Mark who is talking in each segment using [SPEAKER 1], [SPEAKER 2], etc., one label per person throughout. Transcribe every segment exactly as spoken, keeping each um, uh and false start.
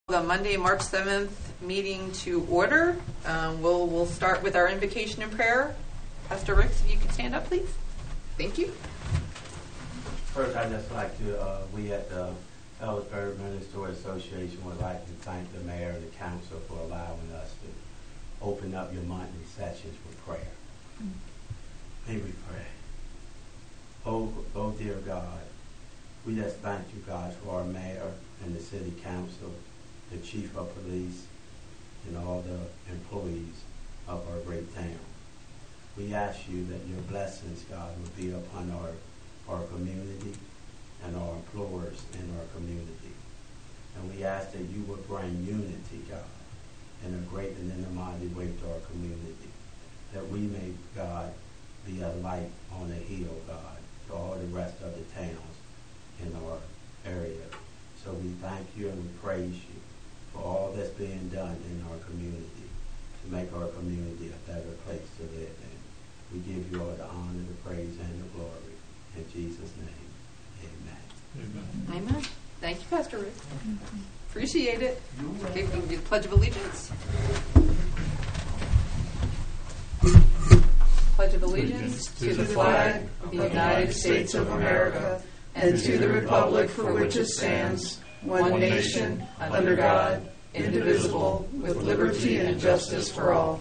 [SPEAKER 1] The Monday, March seventh meeting to order. Um, we'll we'll start with our invocation and prayer. Pastor Rick, if you could stand up, please. Thank you.
[SPEAKER 2] First, I'd just like to, uh, we at the Ellisburg Ministerial Association would like to thank the mayor and the council for allowing us to open up your monthly sessions with prayer. Mm-hmm. May we pray. Oh, oh, dear God, we just thank you, God, for our mayor and the city council, the chief of police, and all the employees of our great town. We ask you that your blessings, God, will be upon our, our community and our employers in our community. And we ask that you would bring unity, God, in a great and in a mighty way to our community. That we may, God, be a light on a hill, God, to all the rest of the towns in our area. So we thank you and we praise you for all that's being done in our community to make our community a better place to live in. We give you all the honor, the praise, and the glory. In Jesus' name, amen.
[SPEAKER 1] Amen. Amen. Thank you, Pastor Rick. Appreciate it. Okay, we can do the Pledge of Allegiance. Pledge of Allegiance to the flag of the United States of America and to the republic for which it stands, one nation, under God, indivisible, with liberty and justice for all.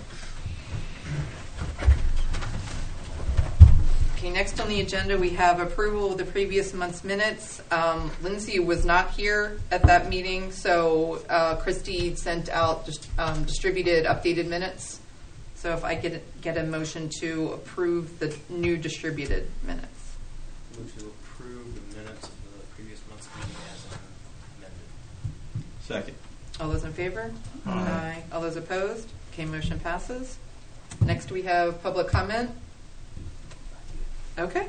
[SPEAKER 1] Okay, next on the agenda we have approval of the previous month's minutes. Um, Lindsay was not here at that meeting, so uh, Christy sent out just um, distributed updated minutes. So if I get get a motion to approve the new distributed minutes.
[SPEAKER 3] Move to approve the minutes of the previous month's meeting as amended.
[SPEAKER 4] Second.
[SPEAKER 1] All those in favor?
[SPEAKER 4] Aye.
[SPEAKER 1] Aye. All those opposed? Okay, motion passes. Next we have public comment. Okay.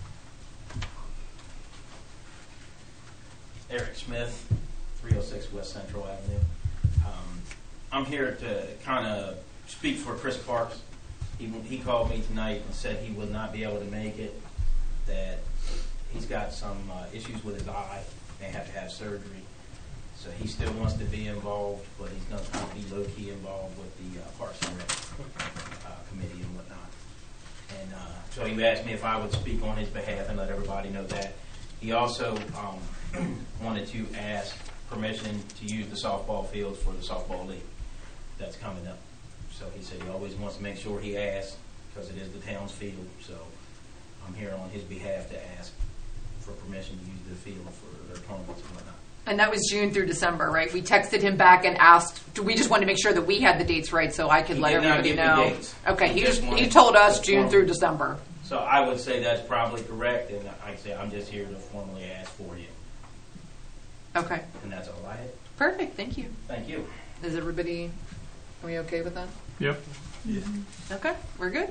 [SPEAKER 3] Eric Smith, three oh six West Central Avenue. Um, I'm here to kind of speak for Chris Parks. He he called me tonight and said he would not be able to make it, that he's got some uh, issues with his eye and have to have surgery. So he still wants to be involved, but he's going to kind of be low-key involved with the uh, Parks and Rec uh, committee and whatnot. And uh, so he asked me if I would speak on his behalf and let everybody know that. He also um, wanted to ask permission to use the softball fields for the softball league that's coming up. So he said he always wants to make sure he asks because it is the town's field. So I'm here on his behalf to ask for permission to use the field for their tournaments and whatnot.
[SPEAKER 1] And that was June through December, right? We texted him back and asked. We just wanted to make sure that we had the dates right, so I could
[SPEAKER 3] He
[SPEAKER 1] let
[SPEAKER 3] did not
[SPEAKER 1] everybody
[SPEAKER 3] give me
[SPEAKER 1] know.
[SPEAKER 3] dates.
[SPEAKER 1] Okay,
[SPEAKER 3] He
[SPEAKER 1] he
[SPEAKER 3] just
[SPEAKER 1] just,
[SPEAKER 3] wanted
[SPEAKER 1] he told us
[SPEAKER 3] the
[SPEAKER 1] June
[SPEAKER 3] form.
[SPEAKER 1] through December.
[SPEAKER 3] So I would say that's probably correct, and like I say, I'm just here to formally ask for you.
[SPEAKER 1] Okay,
[SPEAKER 3] And that's all I had.
[SPEAKER 1] perfect. Thank you.
[SPEAKER 3] Thank you.
[SPEAKER 1] Is everybody? Are we okay with that?
[SPEAKER 4] Yep.
[SPEAKER 1] Yeah. Okay, we're good.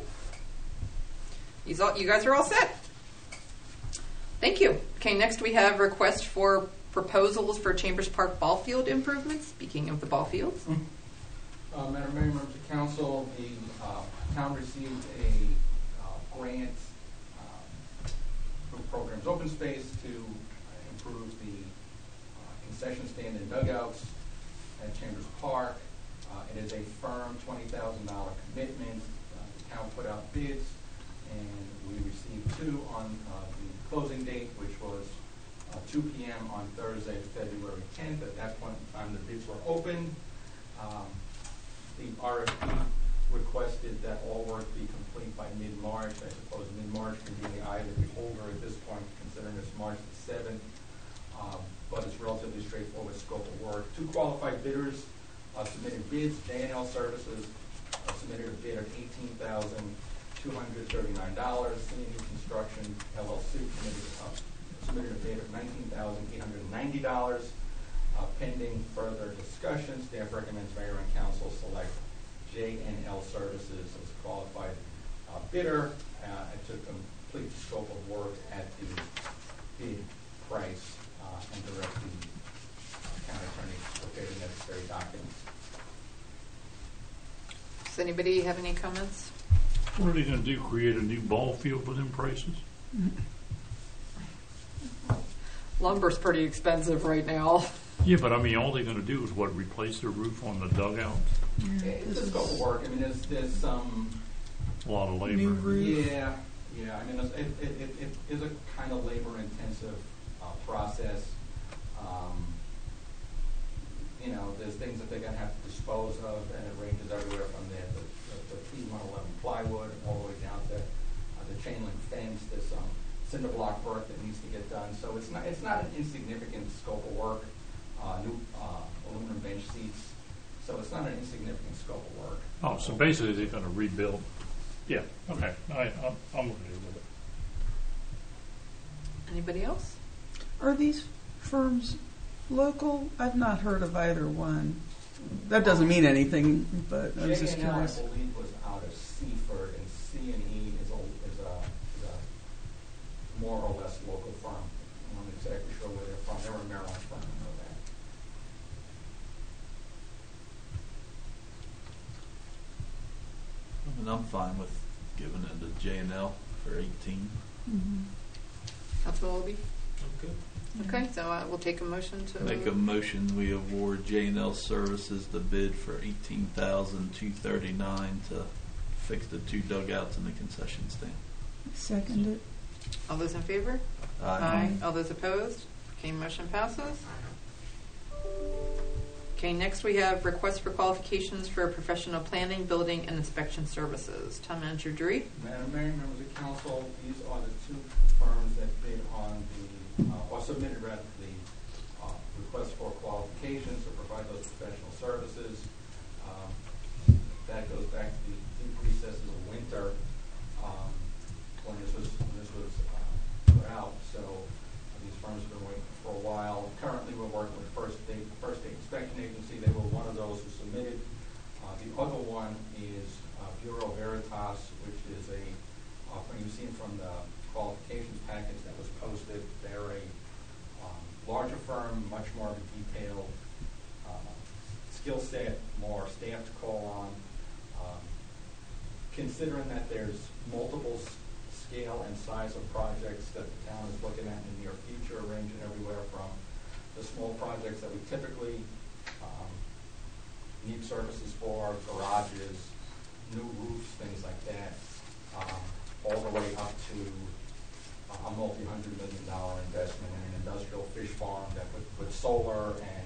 [SPEAKER 1] You all, you guys are all set. Thank you. Okay, next we have request for proposals for Chambers Park ball field improvements. Speaking of the ball fields.
[SPEAKER 5] Uh, Madam Mayor, members of council, the uh, town received a uh, grant uh, through programs open space to uh, improve the uh, concession stand and dugouts at Chambers Park. Uh, it is a firm twenty thousand dollars commitment. Uh, the town put out bids, and we received two on uh, the closing date, which was uh, two p.m. on Thursday, February tenth. At that point in time, the bids were opened. Um, the R F P requested that all work be complete by mid-March. I suppose mid-March can be the eye of the beholder at this point, considering it's March the seventh. Um, but it's relatively straightforward scope of work. Two qualified bidders uh, submitted bids. J and L Services uh, submitted a bid of eighteen thousand two hundred thirty-nine dollars. C and E Construction, L L C, submitted, uh, submitted a bid of nineteen thousand eight hundred ninety dollars. Uh, pending further discussion, staff recommends mayor and council select J and L Services as a qualified uh, bidder uh, to complete the scope of work at the bid price uh, and direct the uh, county attorney to prepare the necessary documents.
[SPEAKER 1] Does anybody have any comments?
[SPEAKER 4] What are they going to do? Create a new ball field for them prices?
[SPEAKER 1] Lumber's pretty expensive right now.
[SPEAKER 4] Yeah, but I mean, all they're gonna do is what, replace the roof on the dugout?
[SPEAKER 5] It's a scope of work. I mean, there's, there's some,
[SPEAKER 4] A lot of labor.
[SPEAKER 6] New roof.
[SPEAKER 5] yeah, yeah, I mean, it's- it, it, it, it is a kind of labor-intensive, uh, process. Um, You know, there's things that they're gonna have to dispose of, and it ranges everywhere from the, the, the P one eleven plywood all the way down to, uh, the chain link fence. There's some cinder block work that needs to get done, so it's not, it's not an insignificant scope of work. Uh, new, uh, aluminum bench seats, so it's not an insignificant scope of work.
[SPEAKER 4] Oh, so basically they're gonna rebuild. Yeah, okay, I, I'm, I'm okay with it.
[SPEAKER 1] Anybody else?
[SPEAKER 6] Are these firms local? I've not heard of either one. That doesn't mean anything, but I was just
[SPEAKER 5] J and L, I
[SPEAKER 6] curious.
[SPEAKER 5] believe, was out of Seaford, and C and E is a, is a, is a more or less local firm. I'm not exactly sure where they're from. They're a Maryland firm, I know that.
[SPEAKER 7] I mean, I'm fine with giving it to J and L for eighteen.
[SPEAKER 6] Mhm.
[SPEAKER 1] Councilman Willoughby?
[SPEAKER 7] Okay.
[SPEAKER 1] Okay, so uh, we'll take a motion to.
[SPEAKER 7] Make a motion, we award J and L Services the bid for eighteen thousand two thirty-nine to fix the two dugouts in the concession stand.
[SPEAKER 6] Second it.
[SPEAKER 1] All those in favor? All those opposed? Okay, motion passes. Okay, next we have requests for qualifications for professional planning, building, and inspection services. Town Manager Drury?
[SPEAKER 5] Madam Mayor, members of council, these are the two firms that bid on the, uh, or submitted rather, the uh, request for qualifications to provide those professional services. Um, That goes back to the deep recesses of winter, um, when this was, when this was uh, put out. So uh, these firms have been waiting for a while. Currently, we're working with First State, First State Inspection Agency. They were one of those who submitted. Uh, the other one is uh, Bureau Veritas, which is a, uh, you've seen from the qualifications package that was posted, they're a um, larger firm, much more of a detailed uh, skill set, more staff to call on. Um, considering that there's multiple s- scale and size of projects that the town is looking at in the near future, ranging everywhere from the small projects that we typically um, need services for, garages, new roofs, things like that, um, all the way up to a multi-hundred million dollar investment in an industrial fish farm that with, with solar and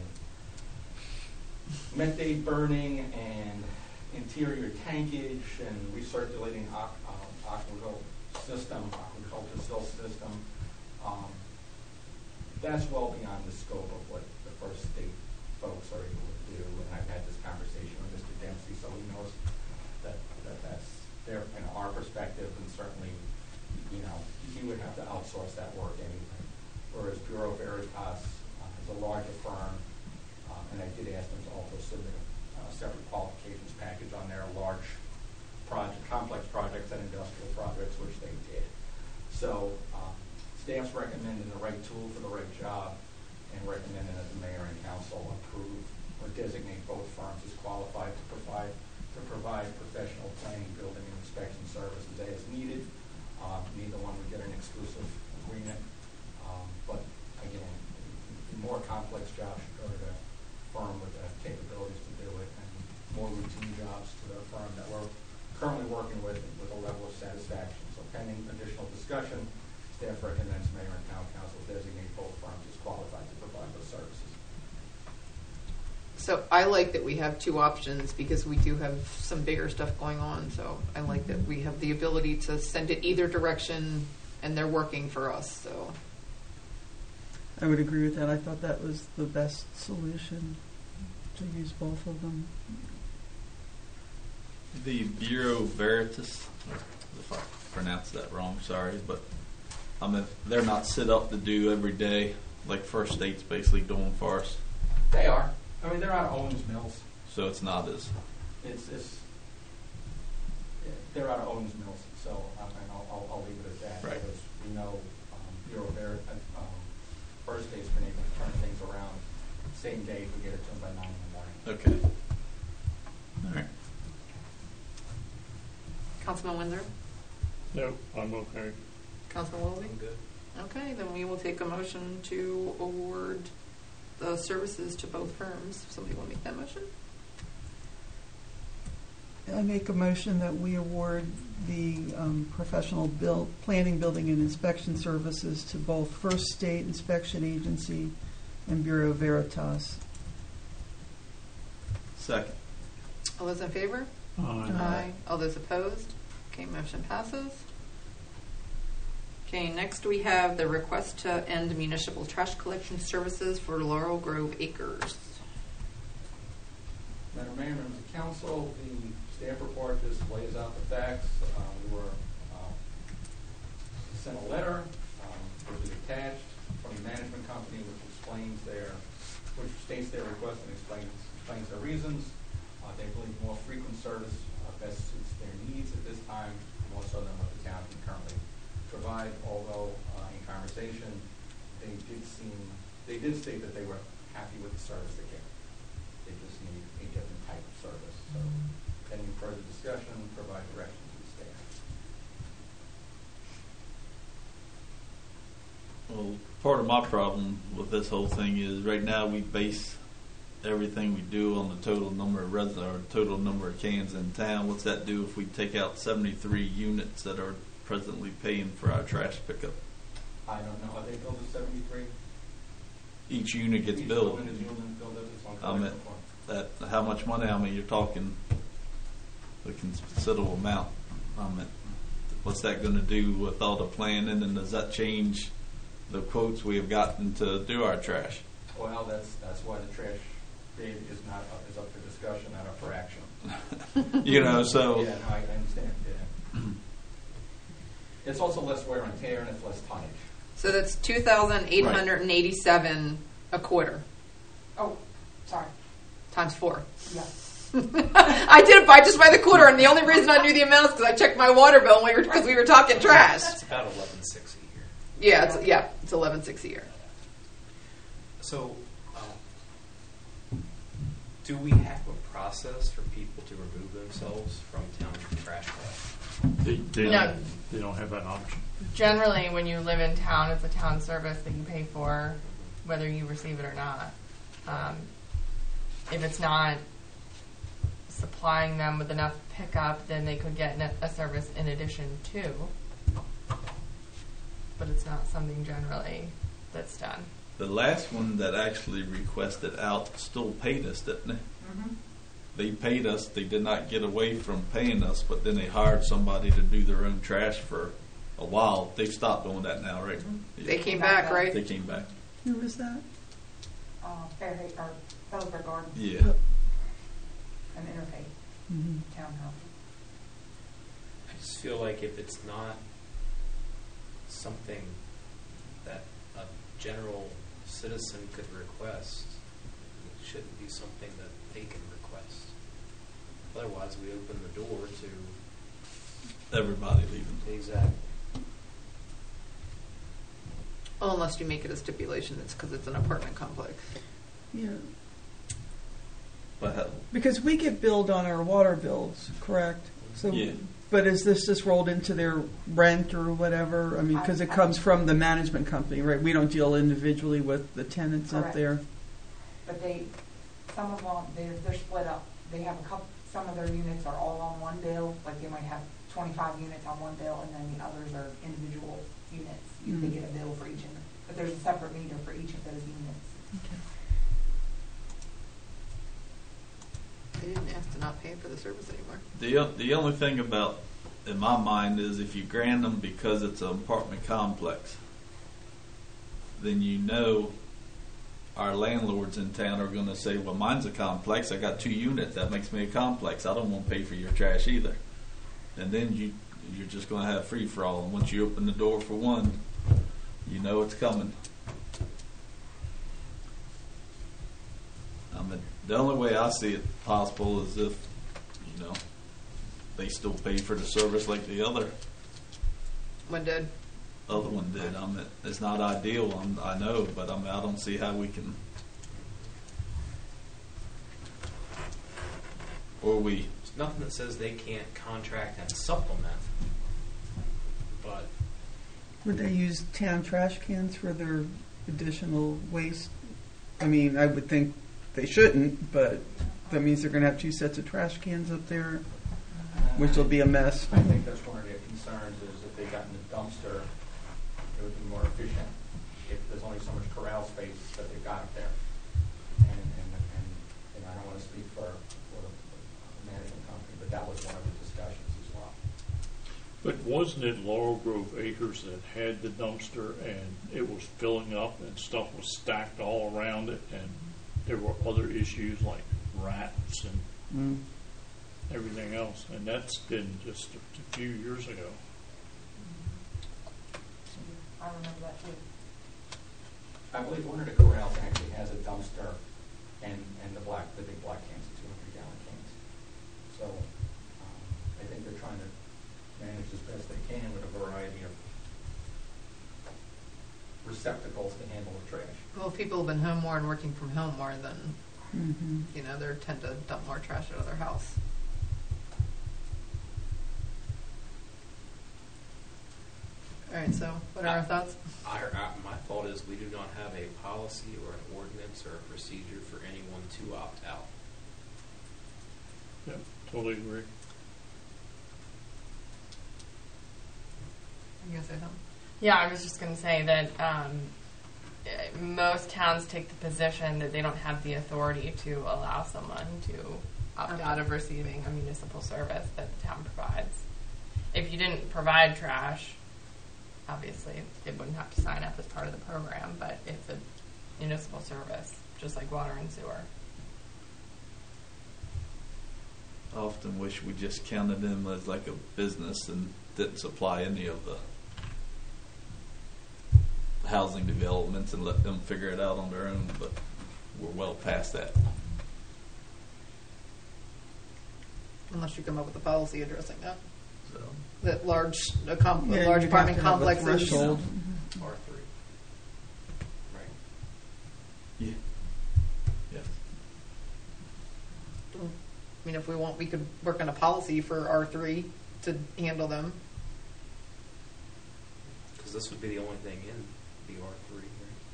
[SPEAKER 5] methane burning and interior tankage and recirculating aqu- uh, aquaculture system, aquaculture system. Um, that's well beyond the scope of what the First State folks are able to do. And I've had this conversation with Mister Dempsey, so he knows that, that that's there in our perspective, and certainly, you know, he would have to outsource that work anyway. Whereas Bureau Veritas uh, is a larger firm, uh, and I did ask them to also submit a uh, separate qualifications package on their large project, complex projects and industrial projects, which they did. So um, staff's recommending the right tool for the right job, and recommending that the mayor and council approve or designate both firms as qualified to provide to provide professional planning, building, and inspection services as needed. Um, neither one would get an exclusive agreement, um, but again, the more complex jobs should go to the firm with the capabilities to do it, and more routine jobs to the firm that we're currently working with with a level of satisfaction. So pending additional discussion, staff recommends mayor and town council designate both firms as qualified to provide those services.
[SPEAKER 1] So I like that we have two options because we do have some bigger stuff going on. So I like that we have the ability to send it either direction, and they're working for us. So
[SPEAKER 6] I would agree with that. I thought that was the best solution, to use both of them.
[SPEAKER 7] The Bureau Veritas, if I pronounced that wrong, sorry, but I mean, they're not set up to do every day like First State's basically doing for us.
[SPEAKER 5] They are. I mean, they're out of Owens Mills.
[SPEAKER 7] So it's not as,
[SPEAKER 5] It's, it's yeah, they're out of Owens Mills, so um, and I'll, I'll, I'll leave it at that.
[SPEAKER 7] Right.
[SPEAKER 5] Because we know um, Bureau Veritas, um, First State's been able to turn things around same day if we get it to them by nine in the morning.
[SPEAKER 7] okay. All right.
[SPEAKER 1] Councilman Windsor?
[SPEAKER 4] No, I'm okay.
[SPEAKER 1] Councilman Willoughby?
[SPEAKER 2] I'm good.
[SPEAKER 1] Okay, then we will take a motion to award the services to both firms. Somebody want to make that motion?
[SPEAKER 6] I make a motion that we award the um, professional build, planning, building, and inspection services to both First State Inspection Agency and Bureau Veritas.
[SPEAKER 7] Second.
[SPEAKER 1] All those in favor?
[SPEAKER 4] Aye.
[SPEAKER 1] All those opposed? Okay, motion passes. Okay, next we have the request to end municipal trash collection services for Laurel Grove Acres.
[SPEAKER 5] Madam Mayor, members of council, the staff report just lays out the facts. Uh, we were uh, sent a letter, um, which is attached from the management company, which explains their, which states their request and explains explains their reasons. Uh, they believe more frequent service uh, best suits their needs at this time, more so than what the town can currently provide. Although uh, in conversation, they did seem, they did state that they were happy with the service they get. They just need a different type of service. So, pending further discussion, provide direction to the staff.
[SPEAKER 7] Well, part of my problem with this whole thing is right now we base everything we do on the total number of residents or total number of cans in town. What's that do if we take out seventy-three units that are presently paying for our trash pickup?
[SPEAKER 5] I don't know how they build the seventy-three.
[SPEAKER 7] Each unit gets
[SPEAKER 5] Each
[SPEAKER 7] billed.
[SPEAKER 5] building is built- built as its own
[SPEAKER 7] I mean,
[SPEAKER 5] collection point.
[SPEAKER 7] That how much money? I mean, you're talking a considerable amount. I mean, what's that going to do with all the planning, and does that change the quotes we have gotten to do our trash?
[SPEAKER 5] Well, that's that's why the trash bid is not up, is up for discussion, not up for action.
[SPEAKER 7] You know, so
[SPEAKER 5] Yeah, no, I I understand. Yeah. It's also less wear and tear, and it's less tonnage.
[SPEAKER 1] So that's two thousand eight hundred eighty-seven a quarter
[SPEAKER 8] Oh, sorry.
[SPEAKER 1] times four.
[SPEAKER 8] Yeah.
[SPEAKER 1] I did it by just by the quarter, and the only reason I knew the amount is because I checked my water bill when we were because we were talking trash.
[SPEAKER 9] It's about eleven six a year.
[SPEAKER 1] Yeah, it's yeah, it's eleven six a year.
[SPEAKER 9] So, um, do we have a process for people to remove themselves from town trash collection?
[SPEAKER 4] They, they,
[SPEAKER 10] No.
[SPEAKER 4] don't, they don't have that option.
[SPEAKER 10] Generally, when you live in town, it's a town service that you pay for, whether you receive it or not. Um, if it's not supplying them with enough pickup, then they could get a service in addition to. But it's not something generally that's done.
[SPEAKER 7] the last one that actually requested out still paid us, didn't they?
[SPEAKER 8] Mm-hmm.
[SPEAKER 7] They paid us. They did not get away from paying us, but then they hired somebody to do their own trash for a while. They've stopped doing that now, right?
[SPEAKER 1] They came back, right?
[SPEAKER 7] They came back.
[SPEAKER 6] Who was that?
[SPEAKER 8] Uh, Fairhaven, or Feathersburg Gardens
[SPEAKER 7] Yeah.
[SPEAKER 8] and Interfaith
[SPEAKER 6] Mm-hmm.
[SPEAKER 8] Townhouse.
[SPEAKER 9] I just feel like if it's not something that a general citizen could request, it shouldn't be something that they can request. Otherwise, we open the door to
[SPEAKER 7] Everybody leaving.
[SPEAKER 9] exactly.
[SPEAKER 1] Well, unless you make it a stipulation, it's because it's an apartment complex.
[SPEAKER 6] Yeah,
[SPEAKER 7] But how,
[SPEAKER 6] because we get billed on our water bills, correct? So,
[SPEAKER 7] Yeah.
[SPEAKER 6] But is this just rolled into their rent or whatever? I mean, because it comes from the management company, right? We don't deal individually with the tenants up
[SPEAKER 8] Correct.
[SPEAKER 6] there.
[SPEAKER 8] But they, some of them, they're, they're split up. They have a couple, some of their units are all on one bill, like they might have twenty-five units on one bill, and then the others are individual units. You- They
[SPEAKER 6] Mhm.
[SPEAKER 8] get a bill for each of them, but there's a separate meter for each of those units.
[SPEAKER 1] They didn't ask to not pay for the service anymore.
[SPEAKER 7] the o- the only thing about, in my mind, is if you grant them because it's an apartment complex, then you know our landlords in town are going to say, well, mine's a complex. I got two units. That makes me a complex. I don't want to pay for your trash either. And then you, you're just going to have free-for-all. And once you open the door for one, you know it's coming. I mean, the only way I see it possible is if, you know, they still pay for the service like the other
[SPEAKER 1] One did.
[SPEAKER 7] other one did. I mean, it's not ideal, I'm, I know, but I mean, I don't see how we can. Or we.
[SPEAKER 9] There's nothing that says they can't contract and supplement, but
[SPEAKER 6] Would they use town trash cans for their additional waste I mean, I would think they shouldn't, but that means they're gonna have two sets of trash cans up there, which will be a mess.
[SPEAKER 5] I think that's one of their concerns, is if they got in the dumpster, it would be more efficient if there's only so much corral space that they've got up there. And, and, and, and I don't want to speak for, for the management company, but that was one of the discussions as well.
[SPEAKER 4] But wasn't it Laurel Grove Acres that had the dumpster and it was filling up and stuff was stacked all around it, and there were other issues like rats and
[SPEAKER 6] Mm.
[SPEAKER 4] everything else, and that's been just a, a few years ago.
[SPEAKER 8] I remember that too.
[SPEAKER 5] I believe one of the corrals actually has a dumpster and, and the black, the big black cans, the two hundred gallon cans. So, um, I think they're trying to manage as best they can with a variety of receptacles to handle the trash.
[SPEAKER 1] Well, people have been home more and working from home more than,
[SPEAKER 6] Mhm.
[SPEAKER 1] you know, they tend to dump more trash out of their house. All right, so what are our thoughts?
[SPEAKER 9] I, I, my thought is we do not have a policy or an ordinance or a procedure for anyone to opt out.
[SPEAKER 4] Yep, totally agree.
[SPEAKER 1] You gonna say something?
[SPEAKER 10] Yeah, I was just going to say that um, eh, most towns take the position that they don't have the authority to allow someone to opt
[SPEAKER 1] Okay.
[SPEAKER 10] out of receiving a municipal service that the town provides. If you didn't provide trash, obviously they wouldn't have to sign up as part of the program, but it's a municipal service, just like water and sewer.
[SPEAKER 7] I often wish we just counted them as like a business and didn't supply any of the housing developments and let them figure it out on their own, but we're well past that.
[SPEAKER 1] Unless you come up with a policy addressing that.
[SPEAKER 7] So
[SPEAKER 1] That large, a com-
[SPEAKER 6] Yeah,
[SPEAKER 1] large
[SPEAKER 6] you'd
[SPEAKER 1] apartment
[SPEAKER 6] have to have a
[SPEAKER 1] complexes.
[SPEAKER 6] threshold.
[SPEAKER 9] R three. Right.
[SPEAKER 7] yeah, yes.
[SPEAKER 1] I mean, if we want, we could work on a policy for R three to handle them.
[SPEAKER 9] Because this would be the only thing in the R three,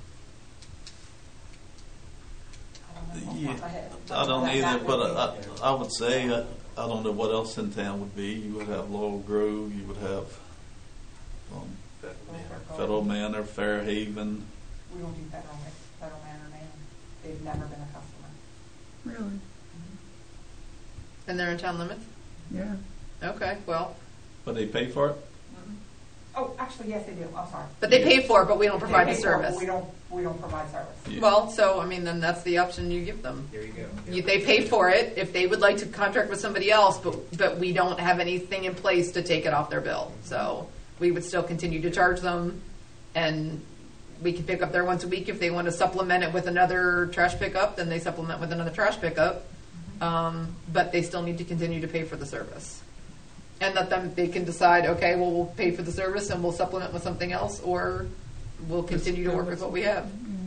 [SPEAKER 9] right?
[SPEAKER 8] I don't know off the top of my head.
[SPEAKER 7] I don't
[SPEAKER 8] That-
[SPEAKER 7] either,
[SPEAKER 8] that
[SPEAKER 7] but
[SPEAKER 8] would
[SPEAKER 7] I,
[SPEAKER 8] be-
[SPEAKER 7] I, I would say I, I don't know what else in town would be. You would have Laurel Grove, you would have um, Federal Manor, Fairhaven.
[SPEAKER 8] We don't do federal, federal manor now. They've never been a customer.
[SPEAKER 6] Really?
[SPEAKER 1] And they're in town limits?
[SPEAKER 6] Yeah.
[SPEAKER 1] Okay, well,
[SPEAKER 7] But they pay for it.
[SPEAKER 8] Oh, actually, yes, they do. I'm sorry.
[SPEAKER 1] but they pay for it, but we don't
[SPEAKER 8] They
[SPEAKER 1] provide
[SPEAKER 8] pay
[SPEAKER 1] the
[SPEAKER 8] for it, but
[SPEAKER 1] service.
[SPEAKER 8] We don't, we don't provide service.
[SPEAKER 7] Yeah.
[SPEAKER 1] Well, so, I mean, then that's the option you give them.
[SPEAKER 9] There you go.
[SPEAKER 1] You, they pay for it if they would like to contract with somebody else, but but we don't have anything in place to take it off their bill. So we would still continue to charge them, and we can pick up there once a week if they want to supplement it with another trash pickup. Then they supplement with another trash pickup, um, but they still need to continue to pay for the service. And let them, they can decide, okay, well, we'll pay for the service and we'll supplement with something else, or we'll continue to work with what we have.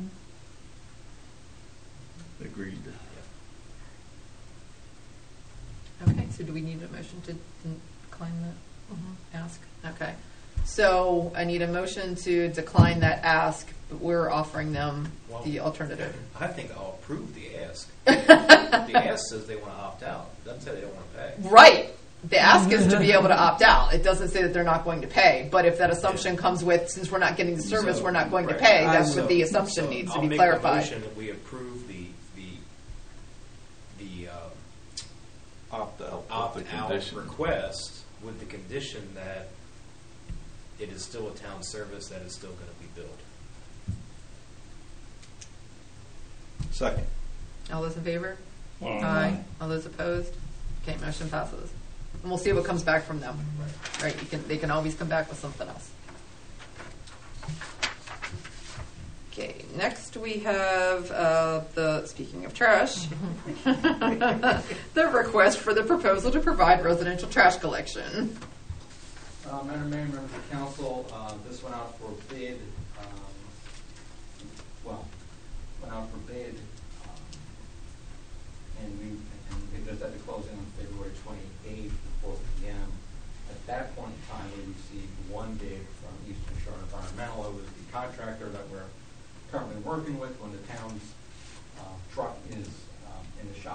[SPEAKER 7] Agreed.
[SPEAKER 1] Okay, so do we need a motion to decline that ask? Okay. So I need a motion to decline that ask, but we're offering them the alternative.
[SPEAKER 9] I think I'll approve the ask. The ask says they want to opt out. It doesn't say they don't want to pay.
[SPEAKER 1] Right. The ask is to be able to opt out. It doesn't say that they're not going to pay. But if that assumption comes with, since we're not getting the service,
[SPEAKER 9] So,
[SPEAKER 1] we're not going to
[SPEAKER 9] right.
[SPEAKER 1] pay, that's
[SPEAKER 7] So-
[SPEAKER 1] what the assumption
[SPEAKER 9] So
[SPEAKER 1] needs to
[SPEAKER 9] I'll
[SPEAKER 1] be
[SPEAKER 9] make
[SPEAKER 1] clarified.
[SPEAKER 9] the motion that we approve the the the uh,
[SPEAKER 7] Opt out with
[SPEAKER 9] opt
[SPEAKER 7] the
[SPEAKER 9] out
[SPEAKER 7] condition.
[SPEAKER 9] request with the condition that it is still a town service that is still going to be billed.
[SPEAKER 7] Second.
[SPEAKER 1] All those in favor?
[SPEAKER 4] Um,
[SPEAKER 1] Aye. All those opposed? Okay, motion passes. And we'll see what comes back from them. Right, you can, they can always come back with something else. Okay, next we have uh, the, speaking of trash, the request for the proposal to provide residential trash collection.
[SPEAKER 5] Uh, Madam Mayor, members of council, uh, this went out for bid, um, well, went out for bid, um, and we, and it just had to close in on February twenty-eighth at four p m At that point in time, we received one bid from Eastern Shore Environmental. It was the contractor that we're currently working with when the town's